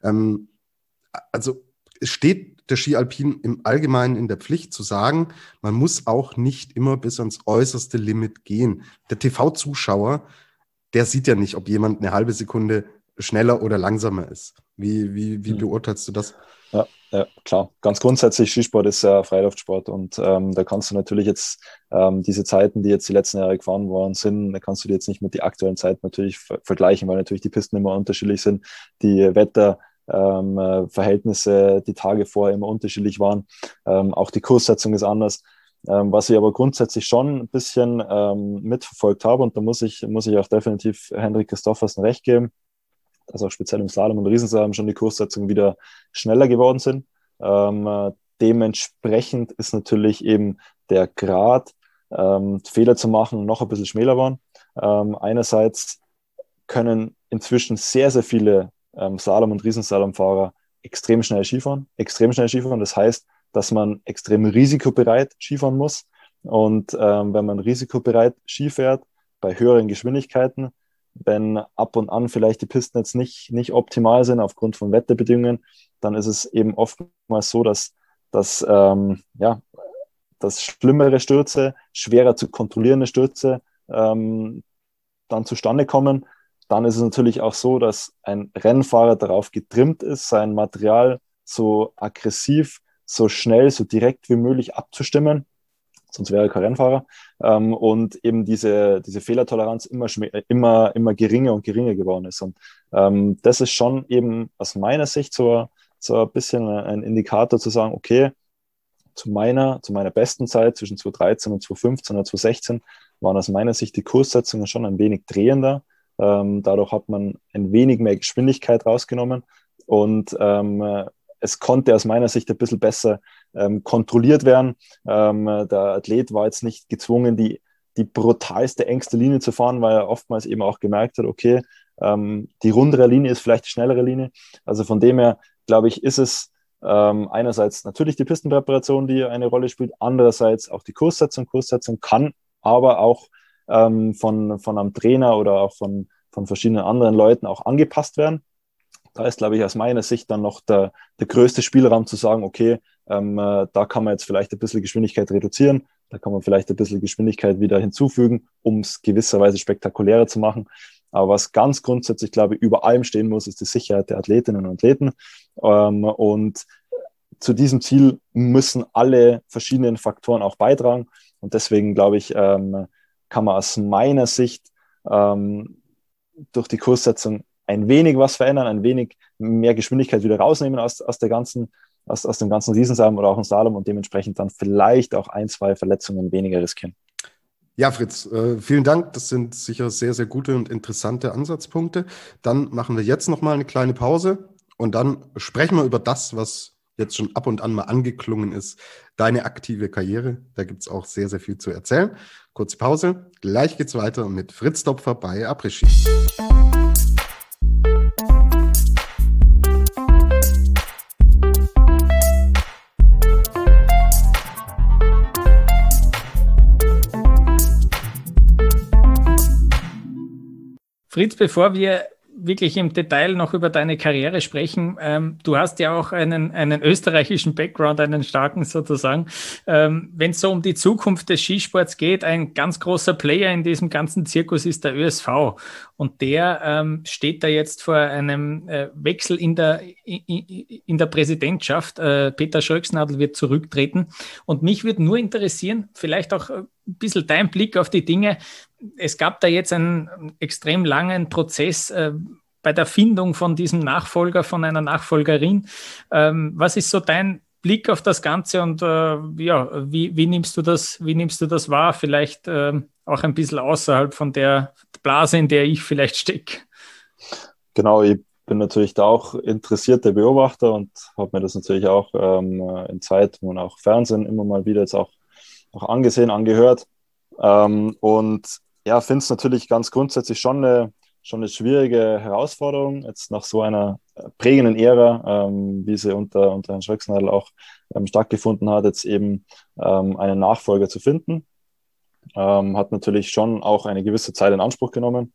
Also es steht der Ski Alpin im Allgemeinen in der Pflicht zu sagen, man muss auch nicht immer bis ans äußerste Limit gehen. Der TV-Zuschauer, der sieht ja nicht, ob jemand eine halbe Sekunde schneller oder langsamer ist. Wie beurteilst du das? Ja, klar. Ganz grundsätzlich, Skisport ist ja Freiluftsport und da kannst du natürlich jetzt diese Zeiten, die jetzt die letzten Jahre gefahren worden sind, da kannst du die jetzt nicht mit den aktuellen Zeiten natürlich vergleichen, weil natürlich die Pisten immer unterschiedlich sind, die Wetterverhältnisse die Tage vorher immer unterschiedlich waren, auch die Kurssetzung ist anders. Was ich aber grundsätzlich schon ein bisschen mitverfolgt habe, und da muss ich auch definitiv Henrik Christoffersen recht geben, dass auch speziell im Slalom und Riesenslalom schon die Kurssetzungen wieder schneller geworden sind. Dementsprechend ist natürlich eben der Grad, Fehler zu machen, noch ein bisschen schmäler geworden. Einerseits können inzwischen sehr, sehr viele Slalom- und Riesenslalomfahrer extrem schnell Skifahren. Das heißt, dass man extrem risikobereit Skifahren muss. Und wenn man risikobereit Ski fährt, bei höheren Geschwindigkeiten, wenn ab und an vielleicht die Pisten jetzt nicht optimal sind aufgrund von Wetterbedingungen, dann ist es eben oftmals so, dass schlimmere Stürze, schwerer zu kontrollierende Stürze dann zustande kommen. Dann ist es natürlich auch so, dass ein Rennfahrer darauf getrimmt ist, sein Material so aggressiv, so schnell, so direkt wie möglich abzustimmen. Sonst wäre er kein Rennfahrer. Und eben diese Fehlertoleranz immer geringer und geringer geworden ist. Und das ist schon eben aus meiner Sicht so ein bisschen ein Indikator zu sagen, okay, zu meiner besten Zeit zwischen 2013 und 2015 oder 2016 waren aus meiner Sicht die Kurssetzungen schon ein wenig drehender. Dadurch hat man ein wenig mehr Geschwindigkeit rausgenommen und es konnte aus meiner Sicht ein bisschen besser kontrolliert werden. Der Athlet war jetzt nicht gezwungen, die brutalste, engste Linie zu fahren, weil er oftmals eben auch gemerkt hat, okay, die rundere Linie ist vielleicht die schnellere Linie. Also von dem her, glaube ich, ist es einerseits natürlich die Pistenpräparation, die eine Rolle spielt, andererseits auch die Kurssetzung. Kurssetzung kann aber auch von einem Trainer oder auch von verschiedenen anderen Leuten auch angepasst werden. Da ist, glaube ich, aus meiner Sicht dann noch der größte Spielraum zu sagen, okay, da kann man jetzt vielleicht ein bisschen Geschwindigkeit reduzieren, da kann man vielleicht ein bisschen Geschwindigkeit wieder hinzufügen, um es gewisserweise spektakulärer zu machen. Aber was ganz grundsätzlich, glaube ich, über allem stehen muss, ist die Sicherheit der Athletinnen und Athleten. Und zu diesem Ziel müssen alle verschiedenen Faktoren auch beitragen. Und deswegen, glaube ich, kann man aus meiner Sicht durch die Kurssetzung ein wenig was verändern, ein wenig mehr Geschwindigkeit wieder rausnehmen aus dem ganzen Riesenslalom oder auch im Slalom und dementsprechend dann vielleicht auch 1-2 Verletzungen weniger riskieren. Ja, Fritz, vielen Dank. Das sind sicher sehr, sehr gute und interessante Ansatzpunkte. Dann machen wir jetzt nochmal eine kleine Pause und dann sprechen wir über das, was jetzt schon ab und an mal angeklungen ist, deine aktive Karriere. Da gibt es auch sehr, sehr viel zu erzählen. Kurze Pause, gleich geht's weiter mit Fritz Dopfer bei Après-Ski. Fritz, bevor wir wirklich im Detail noch über deine Karriere sprechen, du hast ja auch einen österreichischen Background, einen starken sozusagen. Wenn es so um die Zukunft des Skisports geht, ein ganz großer Player in diesem ganzen Zirkus ist der ÖSV. Und der steht da jetzt vor einem Wechsel in der Präsidentschaft. Peter Schröcksnadl wird zurücktreten. Und mich würde nur interessieren, vielleicht auch ein bisschen dein Blick auf die Dinge. Es gab da jetzt einen extrem langen Prozess bei der Findung von diesem Nachfolger, von einer Nachfolgerin. Was ist so dein Blick auf das Ganze und wie nimmst du das wahr? Vielleicht auch ein bisschen außerhalb von der Blase, in der ich vielleicht stecke. Genau, ich bin natürlich da auch interessierter Beobachter und habe mir das natürlich auch in Zeitung und auch Fernsehen immer mal wieder jetzt auch angesehen, angehört. Und ja, finde es natürlich ganz grundsätzlich schon eine schwierige Herausforderung, jetzt nach so einer prägenden Ära, wie sie unter Herrn Schröcksnadl auch stattgefunden hat, jetzt eben einen Nachfolger zu finden. Hat natürlich schon auch eine gewisse Zeit in Anspruch genommen.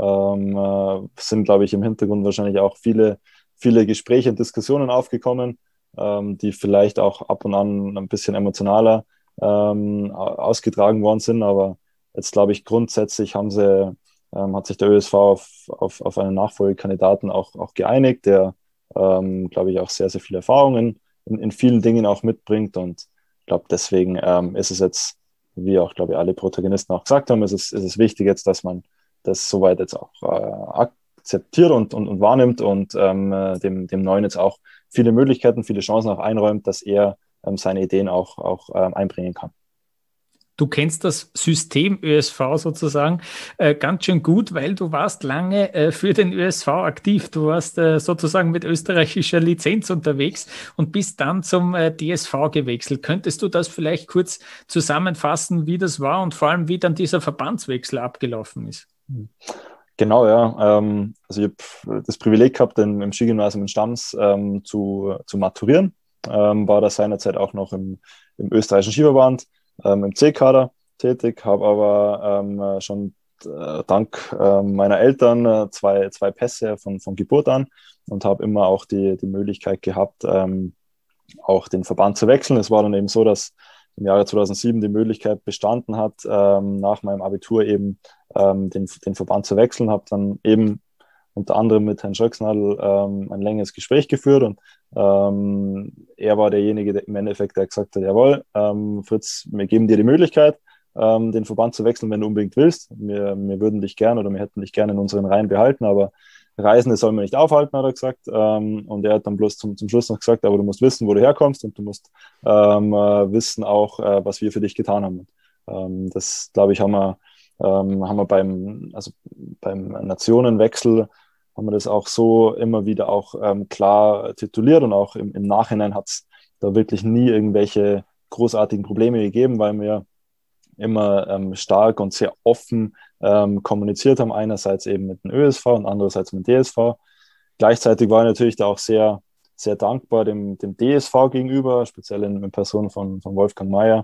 Sind, glaube ich, im Hintergrund wahrscheinlich auch viele Gespräche und Diskussionen aufgekommen, die vielleicht auch ab und an ein bisschen emotionaler ausgetragen worden sind, aber jetzt glaube ich grundsätzlich hat sich der ÖSV auf einen Nachfolgekandidaten auch geeinigt, der glaube ich auch sehr, sehr viele Erfahrungen in vielen Dingen auch mitbringt und ich glaube deswegen ist es jetzt, wie auch glaube ich alle Protagonisten auch gesagt haben, ist es wichtig jetzt, dass man das soweit jetzt auch akzeptiert und wahrnimmt und dem Neuen jetzt auch viele Möglichkeiten, viele Chancen auch einräumt, dass er seine Ideen auch einbringen kann. Du kennst das System ÖSV sozusagen ganz schön gut, weil du warst lange für den ÖSV aktiv. Du warst sozusagen mit österreichischer Lizenz unterwegs und bist dann zum DSV gewechselt. Könntest du das vielleicht kurz zusammenfassen, wie das war und vor allem, wie dann dieser Verbandswechsel abgelaufen ist? Genau, ja. Also ich habe das Privileg gehabt, im Skigymnasium in Stams zu maturieren. War da seinerzeit auch noch im österreichischen Skiverband, im C-Kader tätig, habe aber schon dank meiner Eltern zwei Pässe von Geburt an und habe immer auch die Möglichkeit gehabt, auch den Verband zu wechseln. Es war dann eben so, dass im Jahre 2007 die Möglichkeit bestanden hat, nach meinem Abitur eben den Verband zu wechseln, habe dann eben unter anderem mit Herrn Schröcksnadel ein längeres Gespräch geführt und er war derjenige, der im Endeffekt der gesagt hat, jawohl, Fritz, wir geben dir die Möglichkeit, den Verband zu wechseln, wenn du unbedingt willst. Wir würden dich gerne oder wir hätten dich gerne in unseren Reihen behalten, aber Reisende soll man nicht aufhalten, hat er gesagt. Und er hat dann bloß zum Schluss noch gesagt, aber du musst wissen, wo du herkommst und du musst wissen auch, was wir für dich getan haben. Das, glaube ich, haben wir beim Nationenwechsel haben wir das auch so immer wieder auch klar tituliert und auch im Nachhinein hat es da wirklich nie irgendwelche großartigen Probleme gegeben, weil wir immer stark und sehr offen kommuniziert haben, einerseits eben mit dem ÖSV und andererseits mit dem DSV. Gleichzeitig war ich natürlich da auch sehr, sehr dankbar dem DSV gegenüber, speziell in Person von Wolfgang Mayer,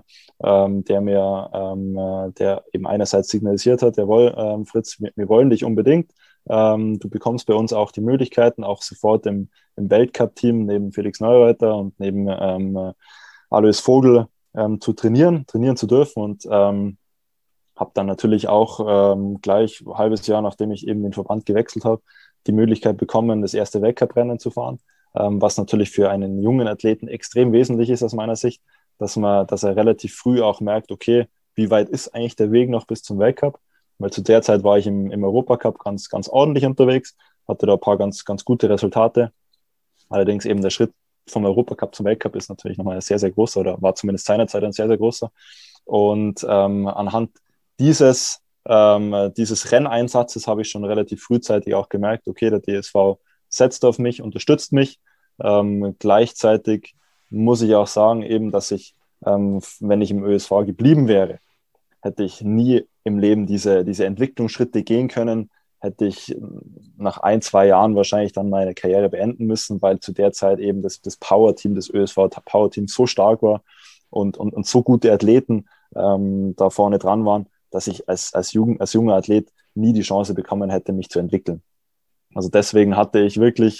der eben einerseits signalisiert hat, jawohl, Fritz, wir wollen dich unbedingt. Du bekommst bei uns auch die Möglichkeiten, auch sofort im Weltcup-Team neben Felix Neureuther und neben Alois Vogel zu trainieren zu dürfen und habe dann natürlich auch gleich ein halbes Jahr, nachdem ich eben den Verband gewechselt habe, die Möglichkeit bekommen, das erste Weltcuprennen zu fahren, was natürlich für einen jungen Athleten extrem wesentlich ist aus meiner Sicht, dass er relativ früh auch merkt, okay, wie weit ist eigentlich der Weg noch bis zum Weltcup? Weil zu der Zeit war ich im Europacup ganz, ganz ordentlich unterwegs, hatte da ein paar ganz, ganz gute Resultate. Allerdings eben der Schritt vom Europacup zum Weltcup ist natürlich nochmal ein sehr, sehr großer oder war zumindest seinerzeit ein sehr, sehr großer. Und anhand dieses Renneinsatzes habe ich schon relativ frühzeitig auch gemerkt, okay, der DSV setzt auf mich, unterstützt mich. Gleichzeitig muss ich auch sagen, eben, dass ich, wenn ich im ÖSV geblieben wäre, hätte ich nie im Leben diese Entwicklungsschritte gehen können, hätte ich nach 1-2 Jahren wahrscheinlich dann meine Karriere beenden müssen, weil zu der Zeit eben das Power-Team, das ÖSV-Power-Team so stark war und so gute Athleten da vorne dran waren, dass ich als junger Athlet nie die Chance bekommen hätte, mich zu entwickeln. Also deswegen hatte ich wirklich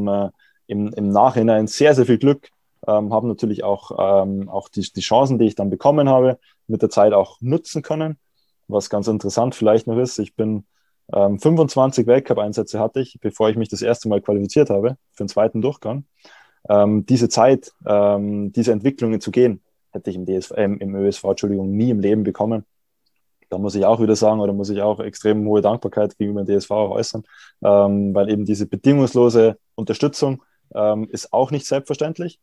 im Nachhinein sehr, sehr viel Glück, habe natürlich auch die Chancen, die ich dann bekommen habe, mit der Zeit auch nutzen können. Was ganz interessant vielleicht noch ist, ich bin 25 Weltcup-Einsätze hatte ich, bevor ich mich das erste Mal qualifiziert habe für den zweiten Durchgang. Diese Zeit, diese Entwicklungen zu gehen, hätte ich im ÖSV, nie im Leben bekommen. Da muss ich auch wieder sagen, oder muss ich auch extrem hohe Dankbarkeit gegenüber dem DSV auch äußern, weil eben diese bedingungslose Unterstützung ist auch nicht selbstverständlich.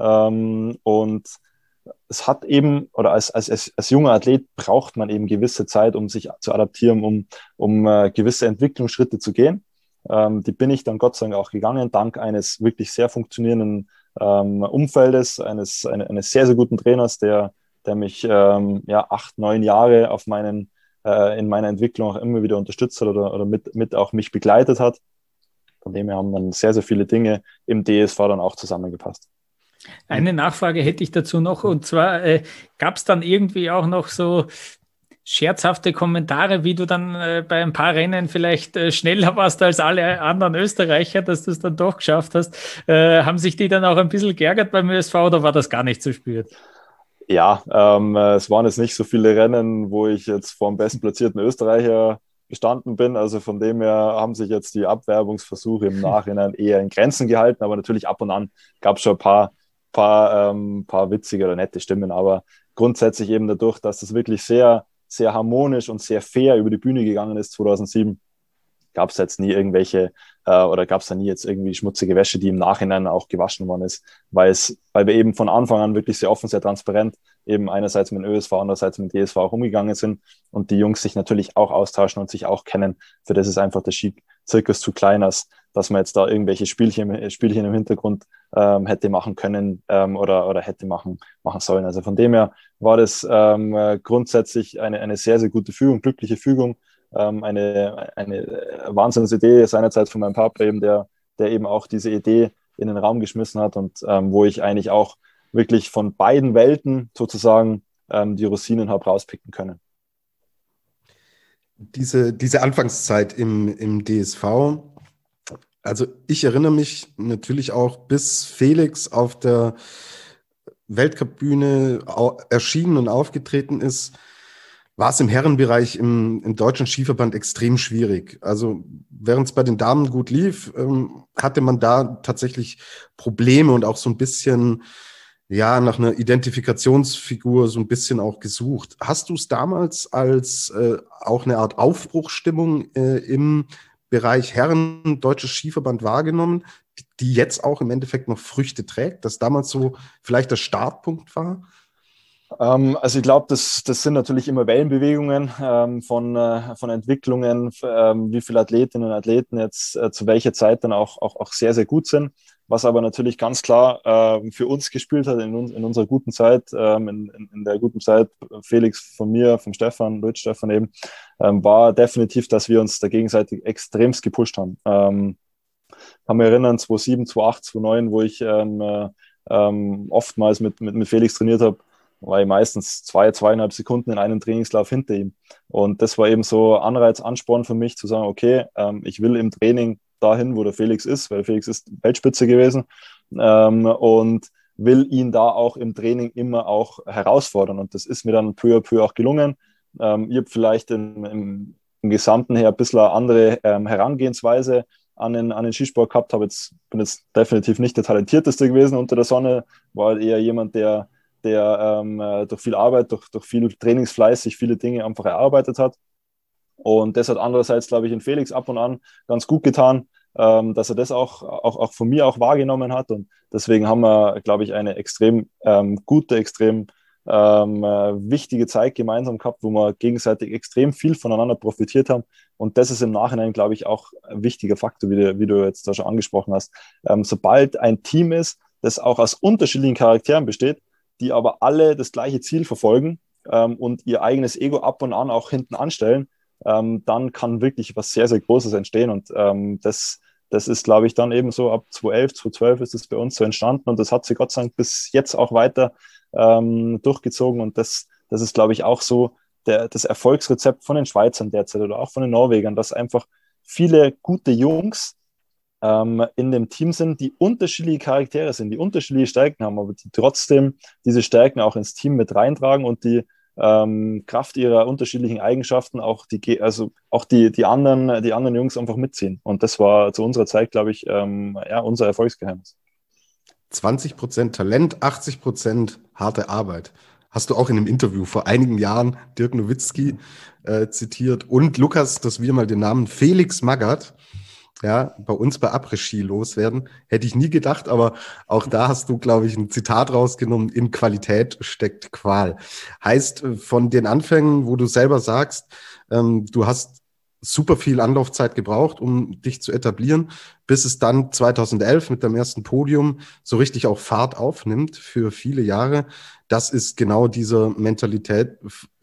Und es hat eben, oder als junger Athlet braucht man eben gewisse Zeit, um sich zu adaptieren, um gewisse Entwicklungsschritte zu gehen. Die bin ich dann Gott sei Dank auch gegangen, dank eines wirklich sehr funktionierenden Umfeldes, eines sehr, sehr guten Trainers, der mich 8-9 Jahre in meiner Entwicklung auch immer wieder unterstützt hat oder mit auch mich begleitet hat. Von dem her haben dann sehr, sehr viele Dinge im DSV dann auch zusammengepasst. Eine Nachfrage hätte ich dazu noch, und zwar gab es dann irgendwie auch noch so scherzhafte Kommentare, wie du dann bei ein paar Rennen vielleicht schneller warst als alle anderen Österreicher, dass du es dann doch geschafft hast. Haben sich die dann auch ein bisschen geärgert beim ÖSV oder war das gar nicht zu spüren? Ja, es waren jetzt nicht so viele Rennen, wo ich jetzt vor dem bestplatzierten Österreicher gestanden bin. Also von dem her haben sich jetzt die Abwerbungsversuche im Nachhinein eher in Grenzen gehalten, aber natürlich ab und an gab es schon ein paar witzige oder nette Stimmen, aber grundsätzlich eben dadurch, dass es wirklich sehr, sehr harmonisch und sehr fair über die Bühne gegangen ist 2007, gab es jetzt nie irgendwelche oder gab es da nie jetzt irgendwie schmutzige Wäsche, die im Nachhinein auch gewaschen worden ist, weil wir eben von Anfang an wirklich sehr offen, sehr transparent eben einerseits mit dem ÖSV, andererseits mit dem DSV auch umgegangen sind und die Jungs sich natürlich auch austauschen und sich auch kennen. Für das ist einfach der Skizirkus zu klein, als dass man jetzt da irgendwelche Spielchen im Hintergrund hätte machen können oder hätte machen sollen. Also von dem her war das grundsätzlich eine sehr, sehr gute Fügung, glückliche Fügung. eine Wahnsinnsidee seinerzeit von meinem Papa eben, der eben auch diese Idee in den Raum geschmissen hat und wo ich eigentlich auch wirklich von beiden Welten sozusagen die Rosinen habe rauspicken können. Diese Anfangszeit im DSV, also ich erinnere mich natürlich auch, bis Felix auf der Weltcup-Bühne erschienen und aufgetreten ist, war es im Herrenbereich im Deutschen Skiverband extrem schwierig. Also während es bei den Damen gut lief, hatte man da tatsächlich Probleme und auch so ein bisschen nach einer Identifikationsfigur so ein bisschen auch gesucht. Hast du es damals als auch eine Art Aufbruchsstimmung im Bereich Herren Deutsches Skiverband wahrgenommen, die jetzt auch im Endeffekt noch Früchte trägt, dass damals so vielleicht der Startpunkt war? Also ich glaube, das sind natürlich immer Wellenbewegungen von Entwicklungen, wie viele Athletinnen und Athleten jetzt zu welcher Zeit dann auch sehr, sehr gut sind. Was aber natürlich ganz klar für uns gespielt hat in unserer guten Zeit, in der guten Zeit Felix von mir, vom Stefan, Lutz Stefan eben, war definitiv, dass wir uns da gegenseitig extremst gepusht haben. Kann mich erinnern, 2007, 2008, 2009, wo ich oftmals mit Felix trainiert habe, war ich meistens 2,5 Sekunden in einem Trainingslauf hinter ihm. Und das war eben so Anreiz, Ansporn für mich zu sagen, okay, ich will im Training dahin, wo der Felix ist, weil Felix ist Weltspitze gewesen und will ihn da auch im Training immer auch herausfordern. Und das ist mir dann peu à peu auch gelungen. Ich habe vielleicht im Gesamten her ein bisschen eine andere Herangehensweise an den Skisport gehabt. Bin jetzt definitiv nicht der Talentierteste gewesen unter der Sonne, war halt eher jemand, der durch viel Arbeit, durch viel Trainingsfleiß sich viele Dinge einfach erarbeitet hat. Und das hat andererseits, glaube ich, in Felix ab und an ganz gut getan, dass er das auch von mir auch wahrgenommen hat. Und deswegen haben wir, glaube ich, eine extrem gute, extrem wichtige Zeit gemeinsam gehabt, wo wir gegenseitig extrem viel voneinander profitiert haben. Und das ist im Nachhinein, glaube ich, auch ein wichtiger Faktor, wie du jetzt da schon angesprochen hast. Sobald ein Team ist, das auch aus unterschiedlichen Charakteren besteht, die aber alle das gleiche Ziel verfolgen und ihr eigenes Ego ab und an auch hinten anstellen, dann kann wirklich was sehr, sehr Großes entstehen. Und das ist, glaube ich, dann eben so ab 2011, 2012 ist es bei uns so entstanden und das hat sich Gott sei Dank bis jetzt auch weiter durchgezogen. Und das ist, glaube ich, auch so das Erfolgsrezept von den Schweizern derzeit oder auch von den Norwegern, dass einfach viele gute Jungs in dem Team sind, die unterschiedliche Charaktere sind, die unterschiedliche Stärken haben, aber die trotzdem diese Stärken auch ins Team mit reintragen und die Kraft ihrer unterschiedlichen Eigenschaften auch die anderen Jungs einfach mitziehen. Und das war zu unserer Zeit, glaube ich, unser Erfolgsgeheimnis. 20% Talent, 80% harte Arbeit. Hast du auch in einem Interview vor einigen Jahren Dirk Nowitzki zitiert und Lukas, dass wir mal den Namen Felix Magath bei uns bei Après-Ski loswerden. Hätte ich nie gedacht, aber auch da hast du, glaube ich, ein Zitat rausgenommen, in Qualität steckt Qual. Heißt, von den Anfängen, wo du selber sagst, du hast super viel Anlaufzeit gebraucht, um dich zu etablieren, bis es dann 2011 mit dem ersten Podium so richtig auch Fahrt aufnimmt für viele Jahre. Das ist genau dieser Mentalität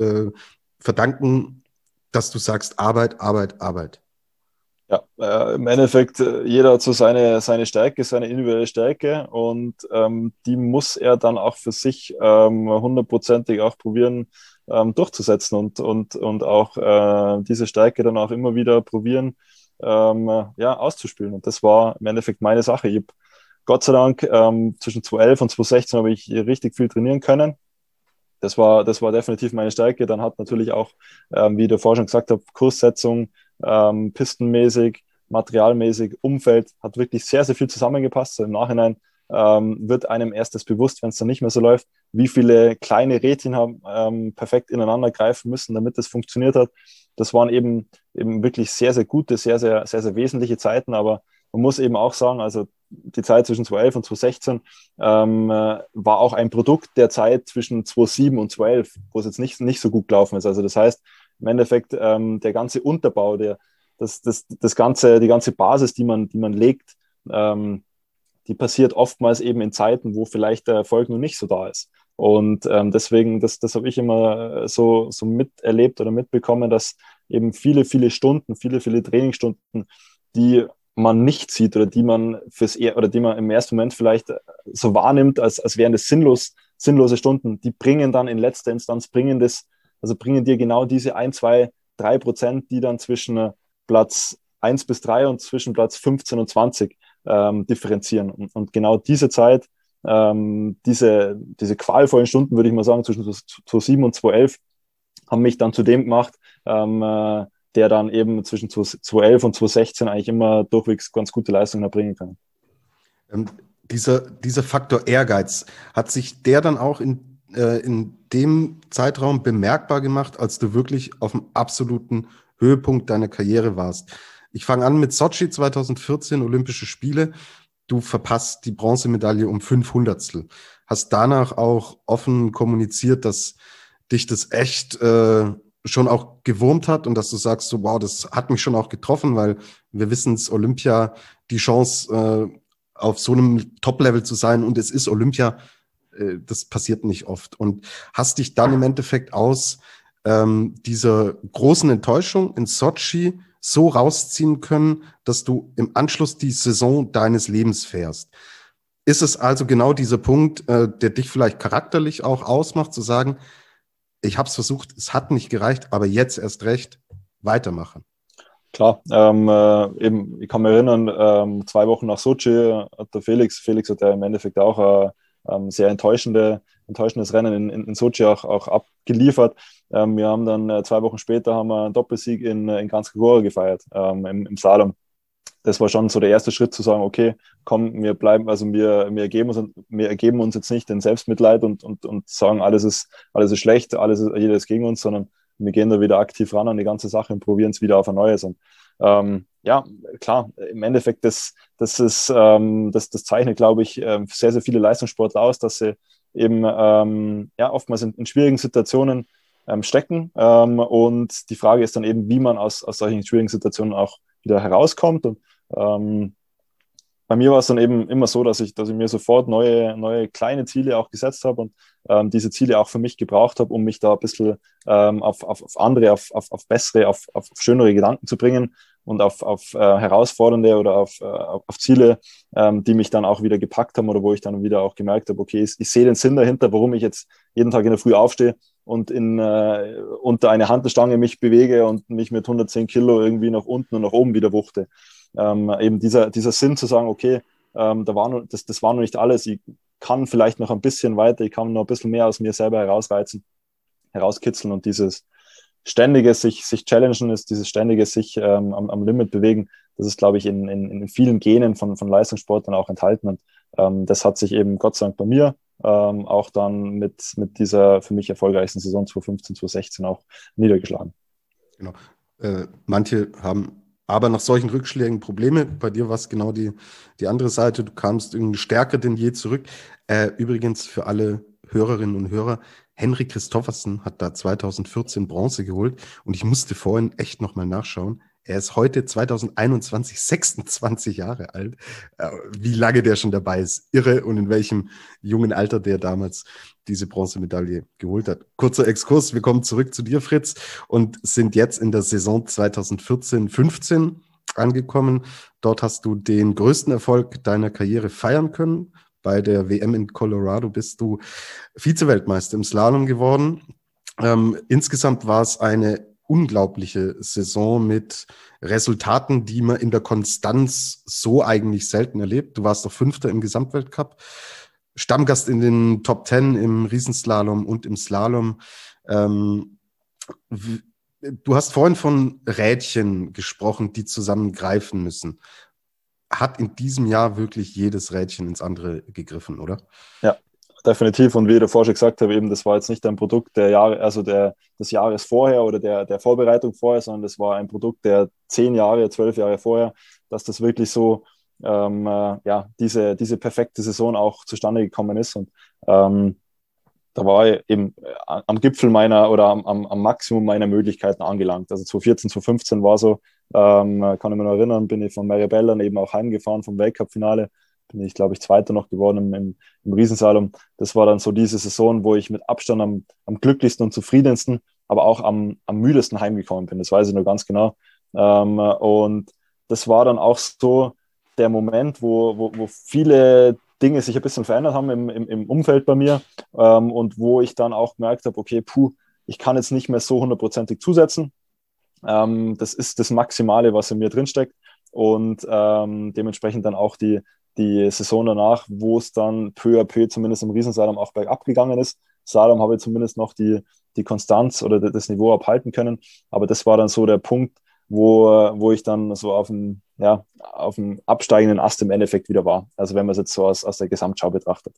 verdanken, dass du sagst, Arbeit, Arbeit, Arbeit. Ja, im Endeffekt, jeder hat so seine Stärke, seine individuelle Stärke und die muss er dann auch für sich hundertprozentig auch probieren durchzusetzen und auch diese Stärke dann auch immer wieder probieren auszuspielen. Und das war im Endeffekt meine Sache. Ich habe Gott sei Dank zwischen 2011 und 2016 habe ich richtig viel trainieren können. Das war definitiv meine Stärke. Dann hat natürlich auch, wie ich davor schon gesagt habe, Kurssetzung, pistenmäßig, materialmäßig, Umfeld, hat wirklich sehr, sehr viel zusammengepasst. So im Nachhinein wird einem erst das bewusst, wenn es dann nicht mehr so läuft, wie viele kleine Rädchen haben perfekt ineinander greifen müssen, damit das funktioniert hat. Das waren eben wirklich sehr, sehr gute, sehr, sehr, sehr, sehr wesentliche Zeiten, aber man muss eben auch sagen, also die Zeit zwischen 2011 und 2016 war auch ein Produkt der Zeit zwischen 2007 und 2011, wo es jetzt nicht so gut gelaufen ist. Also das heißt, im Endeffekt der ganze Unterbau, die ganze Basis, die man legt, die passiert oftmals eben in Zeiten, wo vielleicht der Erfolg noch nicht so da ist. Und deswegen, das habe ich immer so miterlebt oder mitbekommen, dass eben viele, viele Stunden, viele, viele Trainingsstunden, die man nicht sieht oder die man die man im ersten Moment vielleicht so wahrnimmt, als wären das sinnlose Stunden, die bringen dann in letzter Instanz, bringen dir genau diese 1, 2, 3%, die dann zwischen Platz 1 bis 3 und zwischen Platz 15 und 20 differenzieren. Und genau diese Zeit, diese qualvollen Stunden, würde ich mal sagen, zwischen 2007 und 2011, haben mich dann zu dem gemacht, der dann eben zwischen 2011 und 2016 eigentlich immer durchwegs ganz gute Leistungen erbringen kann. Dieser Faktor Ehrgeiz, hat sich der dann auch in dem Zeitraum bemerkbar gemacht, als du wirklich auf dem absoluten Höhepunkt deiner Karriere warst? Ich fange an mit Sochi 2014, Olympische Spiele. Du verpasst die Bronzemedaille um 500. Hast danach auch offen kommuniziert, dass dich das echt schon auch gewurmt hat und dass du sagst, so, wow, das hat mich schon auch getroffen, weil wir wissen es, Olympia, die Chance auf so einem Top-Level zu sein, und es ist Olympia, das passiert nicht oft. Und hast dich dann im Endeffekt aus dieser großen Enttäuschung in Sochi so rausziehen können, dass du im Anschluss die Saison deines Lebens fährst. Ist es also genau dieser Punkt, der dich vielleicht charakterlich auch ausmacht, zu sagen, ich habe es versucht, es hat nicht gereicht, aber jetzt erst recht weitermachen? Klar, eben, ich kann mich erinnern, 2 Wochen nach Sochi hat der Felix hat ja im Endeffekt auch sehr enttäuschendes Rennen in Sochi auch abgeliefert. Wir haben dann 2 Wochen später haben wir einen Doppelsieg in Kranjska Gora gefeiert, im Slalom. Das war schon so der erste Schritt, zu sagen, okay, komm, wir ergeben uns jetzt nicht in Selbstmitleid und sagen, alles ist schlecht, jeder ist gegen uns, sondern wir gehen da wieder aktiv ran an die ganze Sache und probieren es wieder auf ein Neues. Und ja, klar, im Endeffekt, das zeichnet, glaube ich, sehr, sehr viele Leistungssportler aus, dass sie eben oftmals in schwierigen Situationen stecken. Und die Frage ist dann eben, wie man aus solchen schwierigen Situationen auch wieder herauskommt. Und bei mir war es dann eben immer so, dass ich mir sofort neue kleine Ziele auch gesetzt habe und diese Ziele auch für mich gebraucht habe, um mich da ein bisschen auf andere, auf bessere, auf schönere Gedanken zu bringen und auf herausfordernde oder auf Ziele, die mich dann auch wieder gepackt haben oder wo ich dann wieder auch gemerkt habe, okay, ich sehe den Sinn dahinter, warum ich jetzt jeden Tag in der Früh aufstehe und unter eine Hantelstange mich bewege und mich mit 110 Kilo irgendwie nach unten und nach oben wieder wuchte. Eben dieser Sinn zu sagen, okay, das war noch nicht alles, ich kann vielleicht noch ein bisschen weiter, ich kann noch ein bisschen mehr aus mir selber herauskitzeln, und dieses ständige sich challengen ist, dieses ständige sich am Limit bewegen, das ist, glaube ich, in vielen Genen von Leistungssportlern auch enthalten, und das hat sich eben Gott sei Dank bei mir auch dann mit dieser für mich erfolgreichsten Saison 2015, 2016 auch niedergeschlagen. Genau. Manche haben aber nach solchen Rückschlägen Probleme. Bei dir war es genau die andere Seite. Du kamst irgendwie stärker denn je zurück. Übrigens für alle Hörerinnen und Hörer, Henry Christoffersen hat da 2014 Bronze geholt, und ich musste vorhin echt nochmal nachschauen. Er ist heute 2021 26 Jahre alt. Wie lange der schon dabei ist, irre, und in welchem jungen Alter der damals diese Bronzemedaille geholt hat. Kurzer Exkurs, wir kommen zurück zu dir, Fritz, und sind jetzt in der Saison 2014-15 angekommen. Dort hast du den größten Erfolg deiner Karriere feiern können. Bei der WM in Colorado bist du Vize-Weltmeister im Slalom geworden. Insgesamt war es eine unglaubliche Saison mit Resultaten, die man in der Konstanz so eigentlich selten erlebt. Du warst doch Fünfter im Gesamtweltcup, Stammgast in den Top 10 im Riesenslalom und im Slalom. Du hast vorhin von Rädchen gesprochen, die zusammen greifen müssen. Hat in diesem Jahr wirklich jedes Rädchen ins andere gegriffen, oder? Ja, definitiv. Und wie ich davor schon gesagt habe, eben, das war jetzt nicht ein Produkt des Jahres vorher oder der Vorbereitung vorher, sondern das war ein Produkt der 10 Jahre, 12 Jahre vorher, dass das wirklich so diese perfekte Saison auch zustande gekommen ist. Und da war ich eben am Gipfel am Maximum meiner Möglichkeiten angelangt. Also 2014, 2015 war so, kann ich mich noch erinnern, bin ich von Maribel dann eben auch heimgefahren vom Weltcup-Finale bin ich, glaube ich, Zweiter noch geworden im Riesenslalom. Das war dann so diese Saison, wo ich mit Abstand am glücklichsten und zufriedensten, aber auch am müdesten heimgekommen bin. Das weiß ich nur ganz genau. Und das war dann auch so der Moment, wo viele Dinge sich ein bisschen verändert haben im Umfeld bei mir, und wo ich dann auch gemerkt habe, okay, ich kann jetzt nicht mehr so hundertprozentig zusetzen. Das ist das Maximale, was in mir drinsteckt. Und dementsprechend dann auch die Saison danach, wo es dann peu à peu zumindest im Riesenslalom auch bergab gegangen ist. Slalom habe ich zumindest noch die Konstanz oder das Niveau abhalten können. Aber das war dann so der Punkt, wo ich dann so auf dem absteigenden Ast im Endeffekt wieder war. Also wenn man es jetzt so aus der Gesamtschau betrachtet.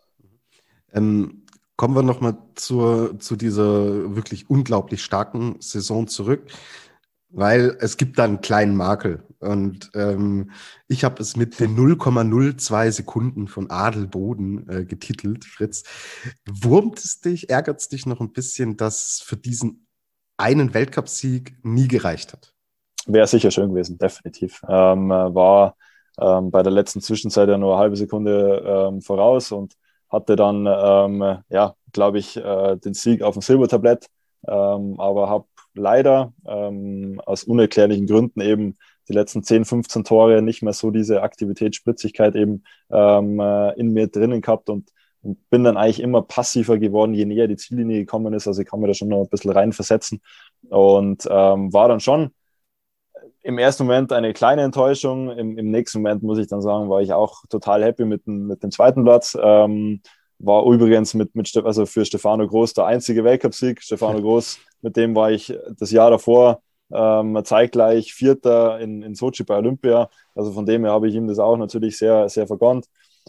Kommen wir nochmal zu dieser wirklich unglaublich starken Saison zurück, weil es gibt da einen kleinen Makel. Und ich habe es mit den 0,02 Sekunden von Adelboden getitelt, Fritz. Wurmt es dich, ärgert es dich noch ein bisschen, dass für diesen einen Weltcupsieg nie gereicht hat? Wäre sicher schön gewesen, definitiv. War bei der letzten Zwischenzeit ja nur eine halbe Sekunde voraus und hatte dann, glaube ich, den Sieg auf dem Silbertablett, aber habe leider aus unerklärlichen Gründen eben die letzten 10, 15 Tore nicht mehr so diese Aktivität, Spritzigkeit eben in mir drinnen gehabt und bin dann eigentlich immer passiver geworden, je näher die Ziellinie gekommen ist. Also ich kann mir da schon noch ein bisschen reinversetzen und war dann schon im ersten Moment eine kleine Enttäuschung. Im nächsten Moment, muss ich dann sagen, war ich auch total happy mit dem zweiten Platz. War übrigens also für Stefano Groß der einzige Weltcupsieg. Stefano Groß, mit dem war ich das Jahr davor zeitgleich Vierter in Sochi bei Olympia. Also von dem her habe ich ihm das auch natürlich sehr, sehr vergönnt.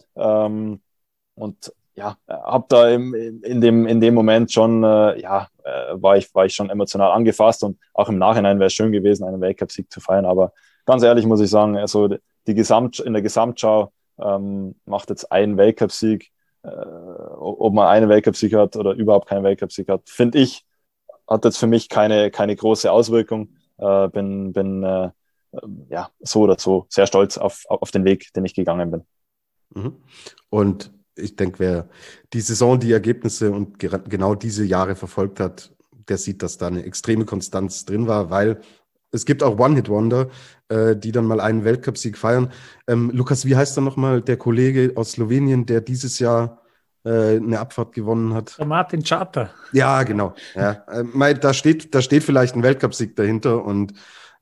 Und ja, habe da in dem Moment schon, war ich schon emotional angefasst und auch im Nachhinein wäre es schön gewesen, einen Weltcupsieg zu feiern. Aber ganz ehrlich muss ich sagen, also in der Gesamtschau macht jetzt ein Weltcupsieg, ob man einen Weltcupsieg hat oder überhaupt keinen Weltcupsieg hat, finde ich, hat jetzt für mich keine große Auswirkung. Bin so oder so sehr stolz auf den Weg, den ich gegangen bin. Mhm. Und ich denke, wer die Saison, die Ergebnisse und genau diese Jahre verfolgt hat, der sieht, dass da eine extreme Konstanz drin war, weil es gibt auch One-Hit-Wonder, die dann mal einen Weltcupsieg feiern. Lukas, wie heißt dann nochmal der Kollege aus Slowenien, der dieses Jahr eine Abfahrt gewonnen hat? Der Martin Čata. Ja, genau. Ja. Da steht vielleicht ein Weltcupsieg dahinter und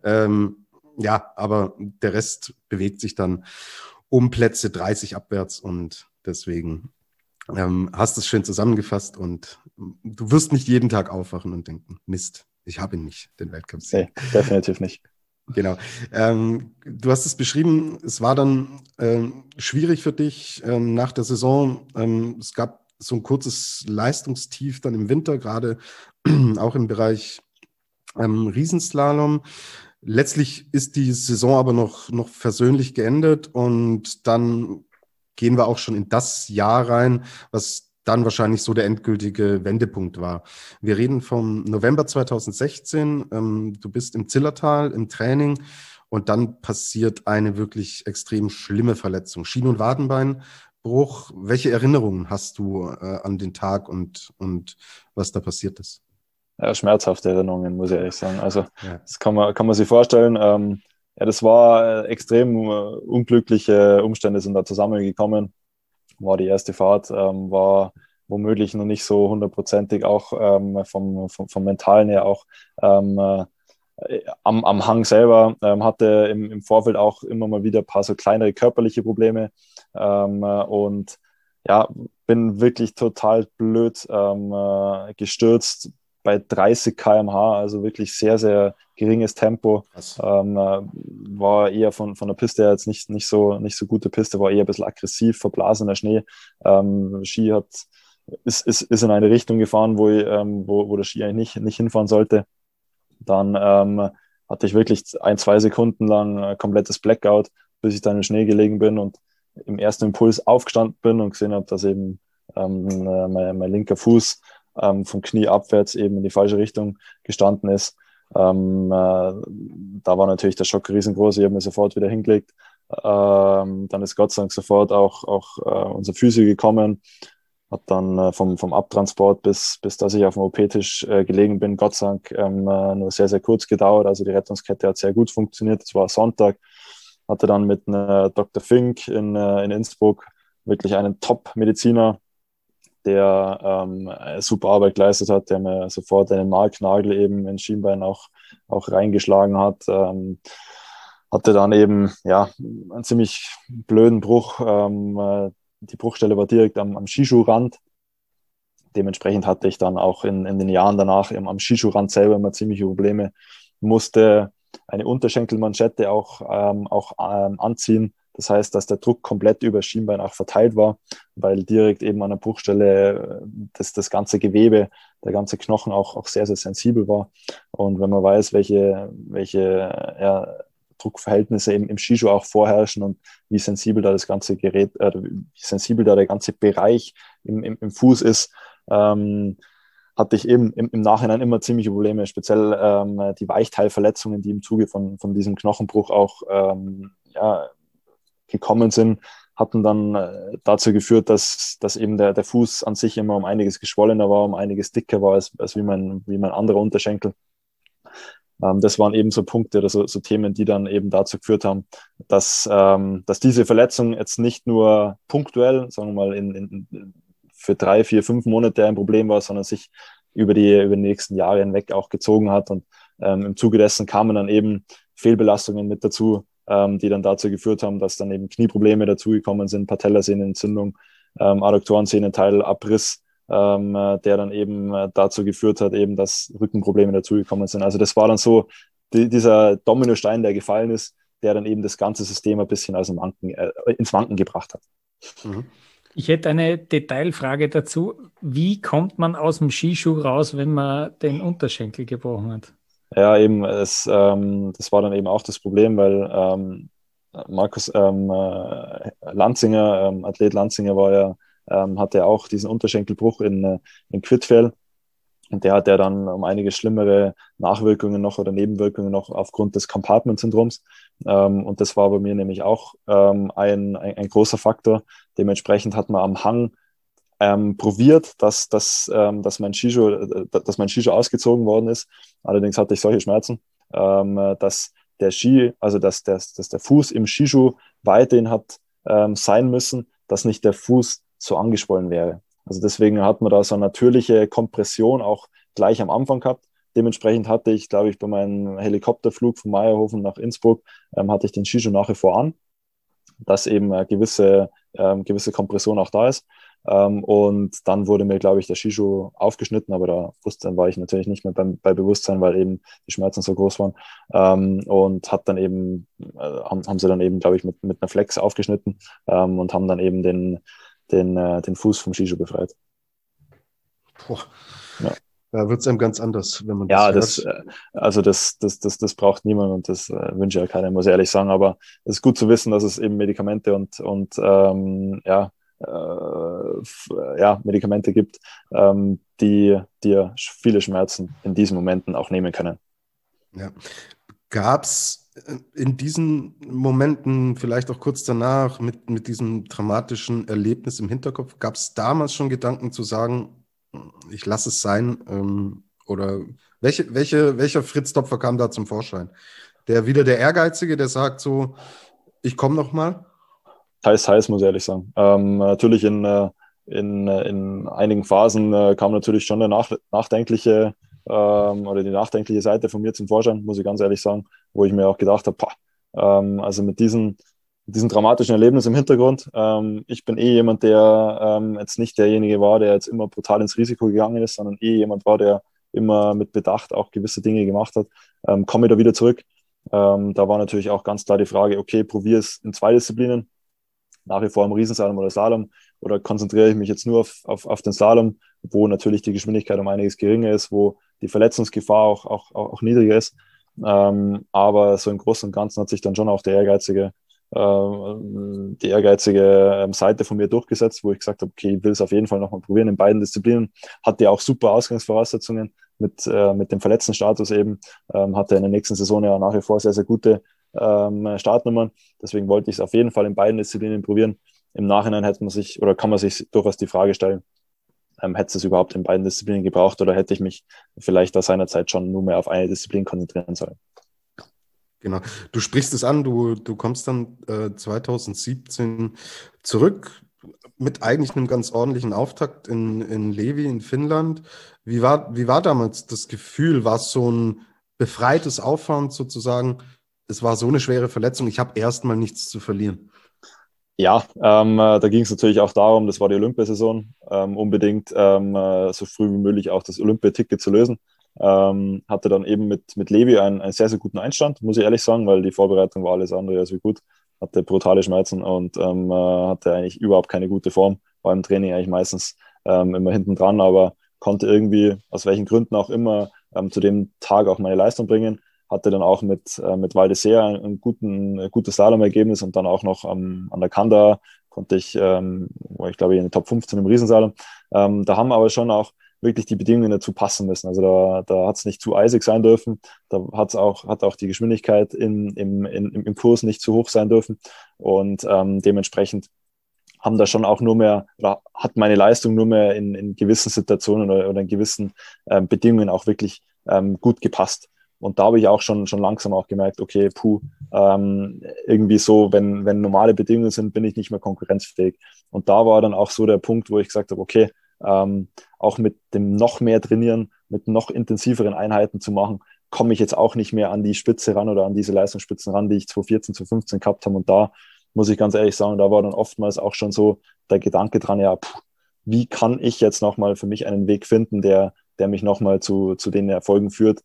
aber der Rest bewegt sich dann um Plätze 30 abwärts und deswegen hast du es schön zusammengefasst und du wirst nicht jeden Tag aufwachen und denken, Mist, ich habe ihn nicht, den Weltcupsieg. Nee, definitiv nicht. Genau. Du hast es beschrieben, es war dann schwierig für dich nach der Saison. Es gab so ein kurzes Leistungstief dann im Winter, gerade auch im Bereich Riesenslalom. Letztlich ist die Saison aber noch versöhnlich geendet und dann gehen wir auch schon in das Jahr rein, was dann wahrscheinlich so der endgültige Wendepunkt war. Wir reden vom November 2016. Du bist im Zillertal im Training und dann passiert eine wirklich extrem schlimme Verletzung. Schien- und Wadenbeinbruch. Welche Erinnerungen hast du an den Tag und was da passiert ist? Ja, schmerzhafte Erinnerungen, muss ich ehrlich sagen. Also das kann man sich vorstellen. Das war extrem unglückliche Umstände sind da zusammengekommen. War die erste Fahrt, war womöglich noch nicht so hundertprozentig auch vom Mentalen her auch am Hang selber. Hatte im Vorfeld auch immer mal wieder ein paar so kleinere körperliche Probleme und ja, bin wirklich total blöd gestürzt bei 30 km/h, also wirklich sehr, sehr geringes Tempo. War eher von der Piste her jetzt nicht so gute Piste, war eher ein bisschen aggressiv, verblasener Schnee. Ski ist in eine Richtung gefahren, wo der Ski eigentlich nicht hinfahren sollte. Dann hatte ich wirklich 1-2 Sekunden lang komplettes Blackout, bis ich dann im Schnee gelegen bin und im ersten Impuls aufgestanden bin und gesehen habe, dass eben mein linker Fuß vom Knie abwärts eben in die falsche Richtung gestanden ist. Da war natürlich der Schock riesengroß. Ich habe mir sofort wieder hingelegt, Dann ist Gott sei Dank sofort auch unser Physio gekommen, hat dann vom Abtransport bis dass ich auf dem OP-Tisch gelegen bin, Gott sei Dank nur sehr, sehr kurz gedauert. Also die Rettungskette hat sehr gut funktioniert. Es war Sonntag, hatte dann mit Dr. Fink in Innsbruck wirklich einen Top-Mediziner, der super Arbeit geleistet hat, der mir sofort einen Marknagel eben ins Schienbein auch reingeschlagen hat. Hatte dann eben einen ziemlich blöden Bruch. Die Bruchstelle war direkt am Skischuhrand. Dementsprechend hatte ich dann auch in den Jahren danach am Skischuhrand selber immer ziemliche Probleme. Musste eine Unterschenkelmanschette auch anziehen. Das heißt, dass der Druck komplett über das Schienbein auch verteilt war, weil direkt eben an der Bruchstelle das ganze Gewebe, der ganze Knochen auch sehr, sehr sensibel war. Und wenn man weiß, welche Druckverhältnisse im Skischuh auch vorherrschen und wie sensibel da das ganze Gerät, wie sensibel da der ganze Bereich im Fuß ist, hatte ich eben im Nachhinein immer ziemliche Probleme, speziell die Weichteilverletzungen, die im Zuge von diesem Knochenbruch auch gekommen sind, hatten dann dazu geführt, dass eben der Fuß an sich immer um einiges geschwollener war, um einiges dicker war als wie mein anderer Unterschenkel. Das waren eben so Punkte oder so Themen, die dann eben dazu geführt haben, dass diese Verletzung jetzt nicht nur punktuell, sagen wir mal, für 3, 4, 5 Monate ein Problem war, sondern sich über die nächsten Jahre hinweg auch gezogen hat. Und im Zuge dessen kamen dann eben Fehlbelastungen mit dazu, die dann dazu geführt haben, dass dann eben Knieprobleme dazugekommen sind, Patellasehnenentzündung, Adduktorensehnenteilabriss, der dann eben dazu geführt hat, eben, dass Rückenprobleme dazugekommen sind. Also das war dann so dieser Dominostein, der gefallen ist, der dann eben das ganze System ein bisschen ins Wanken gebracht hat. Mhm. Ich hätte eine Detailfrage dazu. Wie kommt man aus dem Skischuh raus, wenn man den Unterschenkel gebrochen hat? Ja, eben, das war dann eben auch das Problem, weil Markus Lanzinger, Athlet Lanzinger hatte auch diesen Unterschenkelbruch in Quidfjell, und der hat ja dann um einige schlimmere Nachwirkungen noch oder Nebenwirkungen noch aufgrund des Compartment-Syndroms. Und das war bei mir nämlich auch ein großer Faktor. Dementsprechend hat man am Hang probiert, dass mein Skischuh ausgezogen worden ist. Allerdings hatte ich solche Schmerzen, dass der Fuß im Skischuh weiterhin hat sein müssen, dass nicht der Fuß so angeschwollen wäre. Also deswegen hat man da so eine natürliche Kompression auch gleich am Anfang gehabt. Dementsprechend hatte ich, glaube ich, bei meinem Helikopterflug von Meierhofen nach Innsbruck, hatte ich den Skischuh nach wie vor an, dass eben gewisse Kompression auch da ist. Und dann wurde mir, glaube ich, der Skischuh aufgeschnitten, aber da war ich natürlich nicht mehr bei Bewusstsein, weil eben die Schmerzen so groß waren. Und haben sie dann eben, glaube ich, mit einer Flex aufgeschnitten und haben dann eben den Fuß vom Skischuh befreit. Boah. Ja. Da wird es einem ganz anders, wenn man das hört. Das braucht niemand, und das wünsche ich ja keiner, muss ich ehrlich sagen. Aber es ist gut zu wissen, dass es eben Medikamente und Medikamente gibt, die dir viele Schmerzen in diesen Momenten auch nehmen können. Ja. Gab es in diesen Momenten, vielleicht auch kurz danach, mit diesem dramatischen Erlebnis im Hinterkopf, gab es damals schon Gedanken zu sagen, ich lasse es sein? Oder welcher Fritz Topfer kam da zum Vorschein? Wieder der Ehrgeizige, der sagt so, ich komme noch mal? Teils, muss ich ehrlich sagen. Natürlich in einigen Phasen kam natürlich schon der nachdenkliche oder die nachdenkliche Seite von mir zum Vorschein, muss ich ganz ehrlich sagen, wo ich mir auch gedacht habe, also mit diesem dramatischen Erlebnis im Hintergrund, ich bin jemand, der jetzt nicht derjenige war, der jetzt immer brutal ins Risiko gegangen ist, sondern jemand war, der immer mit Bedacht auch gewisse Dinge gemacht hat. Komme ich da wieder zurück? Da war natürlich auch ganz klar die Frage, okay, probiere es in 2 Disziplinen, nach wie vor im Riesenslalom oder Slalom, oder konzentriere ich mich jetzt nur auf den Slalom, wo natürlich die Geschwindigkeit um einiges geringer ist, wo die Verletzungsgefahr auch niedriger ist. Aber so im Großen und Ganzen hat sich dann schon auch die ehrgeizige Seite von mir durchgesetzt, wo ich gesagt habe, okay, ich will es auf jeden Fall nochmal probieren in beiden Disziplinen. Hatte ja auch super Ausgangsvoraussetzungen mit dem Verletztenstatus eben. Hatte in der nächsten Saison ja nach wie vor sehr, sehr gute Startnummern. Deswegen wollte ich es auf jeden Fall in beiden Disziplinen probieren. Im Nachhinein kann man sich durchaus die Frage stellen, hätte es überhaupt in beiden Disziplinen gebraucht oder hätte ich mich vielleicht aus seiner Zeit schon nur mehr auf eine Disziplin konzentrieren sollen. Genau. Du sprichst es an, du kommst dann 2017 zurück mit eigentlich einem ganz ordentlichen Auftakt in Levi in Finnland. Wie war damals das Gefühl? War es so ein befreites Auffahren sozusagen? Es war so eine schwere Verletzung, ich habe erstmal nichts zu verlieren. Ja, da ging es natürlich auch darum, das war die Olympiasaison, unbedingt so früh wie möglich auch das Olympiaticket zu lösen. Hatte dann eben mit Levi einen sehr, sehr guten Einstand, muss ich ehrlich sagen, weil die Vorbereitung war alles andere als wie gut. Hatte brutale Schmerzen und hatte eigentlich überhaupt keine gute Form. War im Training eigentlich meistens immer hinten dran, aber konnte irgendwie, aus welchen Gründen auch immer, zu dem Tag auch meine Leistung bringen. Hatte dann auch mit Val d'Isère ein gutes Slalom-Ergebnis und dann auch noch an der Kanda war ich glaube in den Top 15 im Riesenslalom. Da haben aber schon auch wirklich die Bedingungen dazu passen müssen. Also da hat es nicht zu eisig sein dürfen, da hat auch die Geschwindigkeit im Kurs nicht zu hoch sein dürfen und dementsprechend haben da schon auch nur mehr, oder hat meine Leistung nur mehr in gewissen Situationen oder in gewissen Bedingungen auch wirklich gut gepasst. Und da habe ich auch schon langsam auch gemerkt, okay, irgendwie so, wenn normale Bedingungen sind, bin ich nicht mehr konkurrenzfähig. Und da war dann auch so der Punkt, wo ich gesagt habe, okay, auch mit dem noch mehr Trainieren, mit noch intensiveren Einheiten zu machen, komme ich jetzt auch nicht mehr an die Spitze ran oder an diese Leistungsspitzen ran, die ich 2014, 2015 gehabt habe. Und da muss ich ganz ehrlich sagen, da war dann oftmals auch schon so der Gedanke dran, ja, wie kann ich jetzt nochmal für mich einen Weg finden, der mich nochmal zu den Erfolgen führt,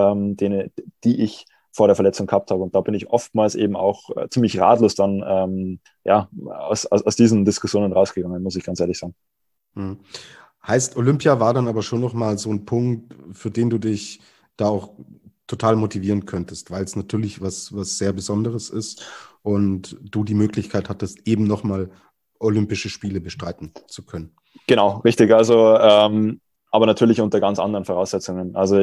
die ich vor der Verletzung gehabt habe. Und da bin ich oftmals eben auch ziemlich ratlos dann aus diesen Diskussionen rausgegangen, muss ich ganz ehrlich sagen. Hm. Heißt, Olympia war dann aber schon nochmal so ein Punkt, für den du dich da auch total motivieren könntest, weil es natürlich was sehr Besonderes ist und du die Möglichkeit hattest, eben nochmal Olympische Spiele bestreiten zu können. Genau, richtig. Also aber natürlich unter ganz anderen Voraussetzungen. Also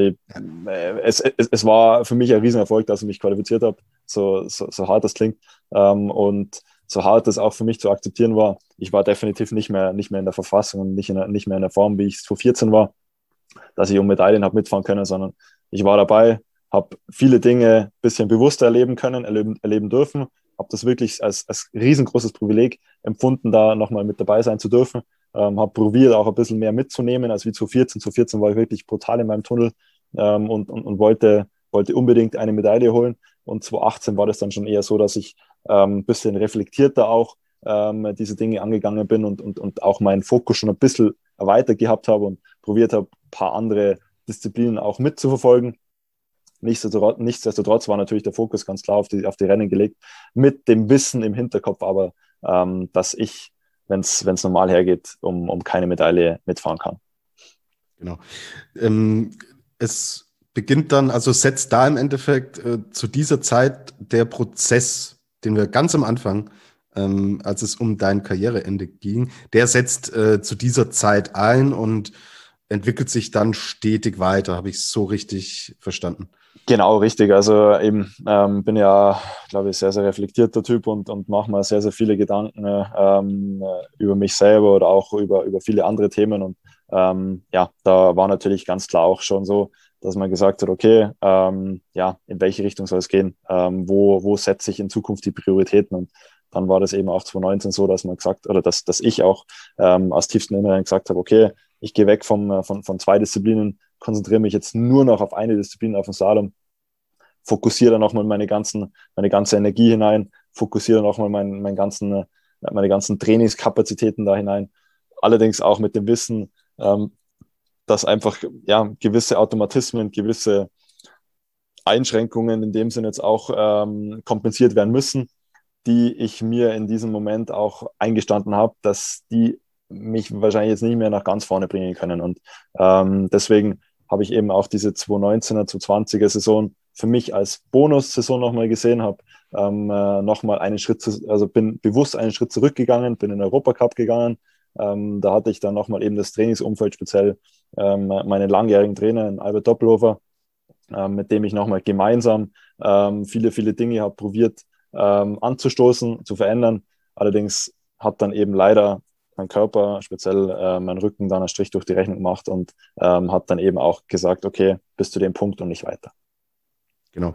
es war für mich ein Riesenerfolg, dass ich mich qualifiziert habe, so hart das klingt. Und so hart das auch für mich zu akzeptieren war, ich war definitiv nicht mehr in der Verfassung und nicht mehr in der Form, wie ich es 2014 war, dass ich um Medaillen habe mitfahren können, sondern ich war dabei, habe viele Dinge ein bisschen bewusster erleben dürfen, habe das wirklich als riesengroßes Privileg empfunden, da nochmal mit dabei sein zu dürfen. Habe probiert, auch ein bisschen mehr mitzunehmen als wie 2014. 2014 war ich wirklich brutal in meinem Tunnel und wollte unbedingt eine Medaille holen. Und 2018 war das dann schon eher so, dass ich ein bisschen reflektierter auch diese Dinge angegangen bin und auch meinen Fokus schon ein bisschen erweitert gehabt habe und probiert habe, ein paar andere Disziplinen auch mitzuverfolgen. Nichtsdestotrotz war natürlich der Fokus ganz klar auf die Rennen gelegt, mit dem Wissen im Hinterkopf aber, dass ich, wenn es normal hergeht, um keine Medaille mitfahren kann. Genau. Es beginnt dann, also setzt da im Endeffekt zu dieser Zeit der Prozess, den wir ganz am Anfang, als es um dein Karriereende ging, der setzt zu dieser Zeit ein und entwickelt sich dann stetig weiter. Habe ich es so richtig verstanden? Genau, richtig. Also eben bin ja, glaube ich, sehr, sehr reflektierter Typ und mache mir sehr, sehr viele Gedanken über mich selber oder auch über viele andere Themen. Und da war natürlich ganz klar auch schon so, dass man gesagt hat, okay, in welche Richtung soll es gehen? Wo setze ich in Zukunft die Prioritäten? Und dann war das eben auch 2019 so, dass man dass ich auch aus tiefstem Inneren gesagt habe, okay, ich gehe weg von 2 Disziplinen, konzentriere mich jetzt nur noch auf eine Disziplin, auf den Slalom, fokussiere dann nochmal meine ganze Energie hinein, fokussiere dann nochmal meine ganzen Trainingskapazitäten da hinein. Allerdings auch mit dem Wissen, dass einfach gewisse Automatismen, gewisse Einschränkungen in dem Sinne jetzt auch kompensiert werden müssen, die ich mir in diesem Moment auch eingestanden habe, dass die mich wahrscheinlich jetzt nicht mehr nach ganz vorne bringen können. Und deswegen habe ich eben auch diese 2019er, 2020er Saison für mich als Bonus-Saison nochmal gesehen, habe nochmal bin bewusst einen Schritt zurückgegangen, bin in den Europacup gegangen. Da hatte ich dann nochmal eben das Trainingsumfeld, speziell meinen langjährigen Trainer, Albert Doppelhofer, mit dem ich nochmal gemeinsam viele, viele Dinge habe probiert anzustoßen, zu verändern. Allerdings hat dann eben leider mein Körper, speziell mein Rücken, dann einen Strich durch die Rechnung gemacht und hat dann eben auch gesagt, okay, bis zu dem Punkt und nicht weiter. Genau.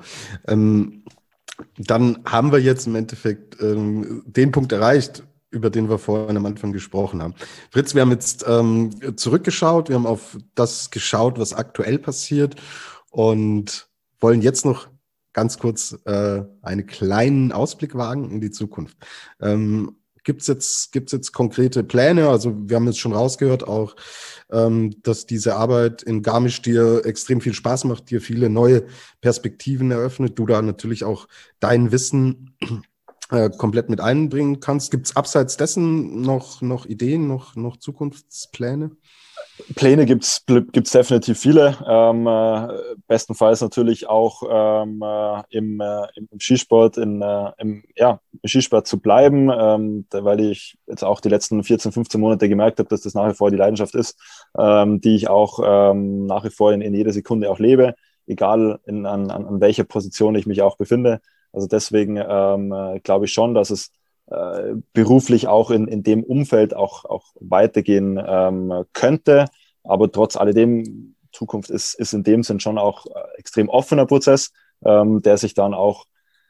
Dann haben wir jetzt im Endeffekt den Punkt erreicht, über den wir vorhin am Anfang gesprochen haben. Fritz, wir haben jetzt zurückgeschaut, wir haben auf das geschaut, was aktuell passiert und wollen jetzt noch ganz kurz einen kleinen Ausblick wagen in die Zukunft. Gibt's jetzt konkrete Pläne? Also wir haben jetzt schon rausgehört auch, dass diese Arbeit in Garmisch dir extrem viel Spaß macht, dir viele neue Perspektiven eröffnet, du da natürlich auch dein Wissen komplett mit einbringen kannst. Gibt es abseits dessen noch Ideen, noch Zukunftspläne? Pläne gibt's definitiv viele. Bestenfalls natürlich auch im Skisport, im Skisport zu bleiben, weil ich jetzt auch die letzten 14, 15 Monate gemerkt habe, dass das nach wie vor die Leidenschaft ist, die ich auch nach wie vor in jeder Sekunde auch lebe, egal an welcher Position ich mich auch befinde. Also deswegen glaube ich schon, dass es beruflich auch in dem Umfeld auch weitergehen könnte. Aber trotz alledem, Zukunft ist in dem Sinn schon auch extrem offener Prozess, der sich dann auch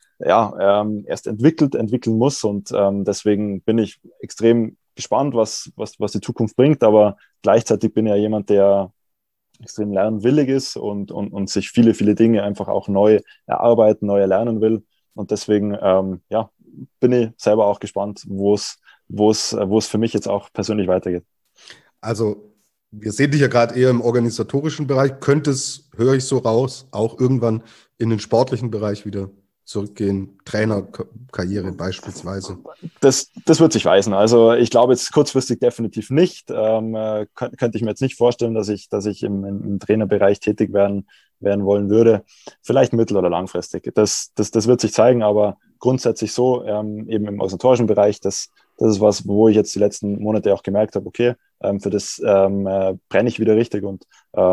erst entwickeln muss. Und deswegen bin ich extrem gespannt, was die Zukunft bringt. Aber gleichzeitig bin ich ja jemand, der extrem lernwillig ist und sich viele, viele Dinge einfach auch neu erarbeiten, neu erlernen will. Und deswegen, bin ich selber auch gespannt, wo es für mich jetzt auch persönlich weitergeht. Also, wir sehen dich ja gerade eher im organisatorischen Bereich. Könnte es, höre ich so raus, auch irgendwann in den sportlichen Bereich wieder zurückgehen? Trainerkarriere beispielsweise? Das wird sich weisen. Also, ich glaube jetzt kurzfristig definitiv nicht. Könnte ich mir jetzt nicht vorstellen, dass ich im Trainerbereich tätig werden wollen würde. Vielleicht mittel- oder langfristig. Das wird sich zeigen, aber grundsätzlich so, eben im organisatorischen Bereich, das ist was, wo ich jetzt die letzten Monate auch gemerkt habe, okay, für das brenne ich wieder richtig und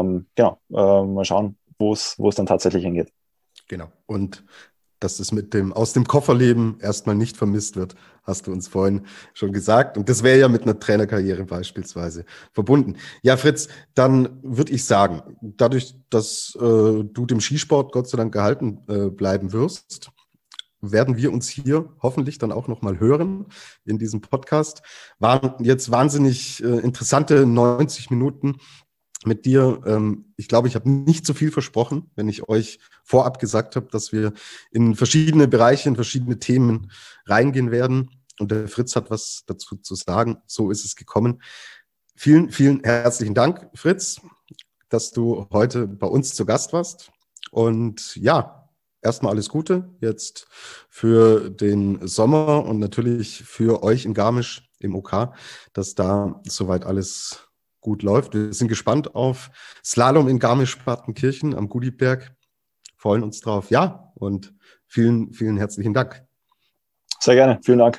mal schauen, wo es dann tatsächlich hingeht. Genau. Und dass es mit dem aus dem Kofferleben erstmal nicht vermisst wird, hast du uns vorhin schon gesagt. Und das wäre ja mit einer Trainerkarriere beispielsweise verbunden. Ja, Fritz, dann würde ich sagen, dadurch, dass du dem Skisport Gott sei Dank gehalten bleiben wirst, werden wir uns hier hoffentlich dann auch nochmal hören in diesem Podcast. Waren jetzt wahnsinnig interessante 90 Minuten mit dir. Ich glaube, ich habe nicht so viel versprochen, wenn ich euch vorab gesagt habe, dass wir in verschiedene Bereiche, in verschiedene Themen reingehen werden. Und der Fritz hat was dazu zu sagen. So ist es gekommen. Vielen, vielen herzlichen Dank, Fritz, dass du heute bei uns zu Gast warst. Und ja, erstmal alles Gute jetzt für den Sommer und natürlich für euch in Garmisch im OK, dass da soweit alles gut läuft. Wir sind gespannt auf Slalom in Garmisch-Partenkirchen am Gudiberg. Freuen uns drauf. Ja, und vielen, vielen herzlichen Dank. Sehr gerne. Vielen Dank.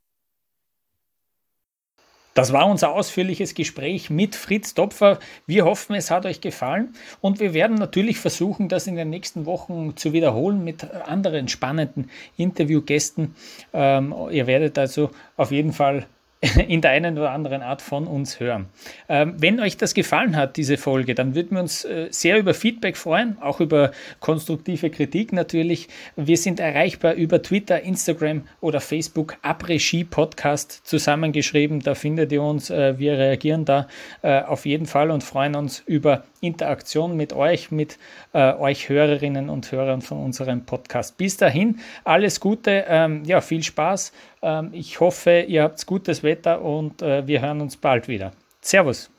Das war unser ausführliches Gespräch mit Fritz Topfer. Wir hoffen, es hat euch gefallen und wir werden natürlich versuchen, das in den nächsten Wochen zu wiederholen mit anderen spannenden Interviewgästen. Ihr werdet also auf jeden Fall in der einen oder anderen Art von uns hören. Wenn euch das gefallen hat, diese Folge, dann würden wir uns sehr über Feedback freuen, auch über konstruktive Kritik natürlich. Wir sind erreichbar über Twitter, Instagram oder Facebook, Après-Ski Podcast zusammengeschrieben. Da findet ihr uns. Wir reagieren da auf jeden Fall und freuen uns über Interaktion mit euch Hörerinnen und Hörern von unserem Podcast. Bis dahin, alles Gute, viel Spaß. Ich hoffe, ihr habt gutes Wetter und wir hören uns bald wieder. Servus.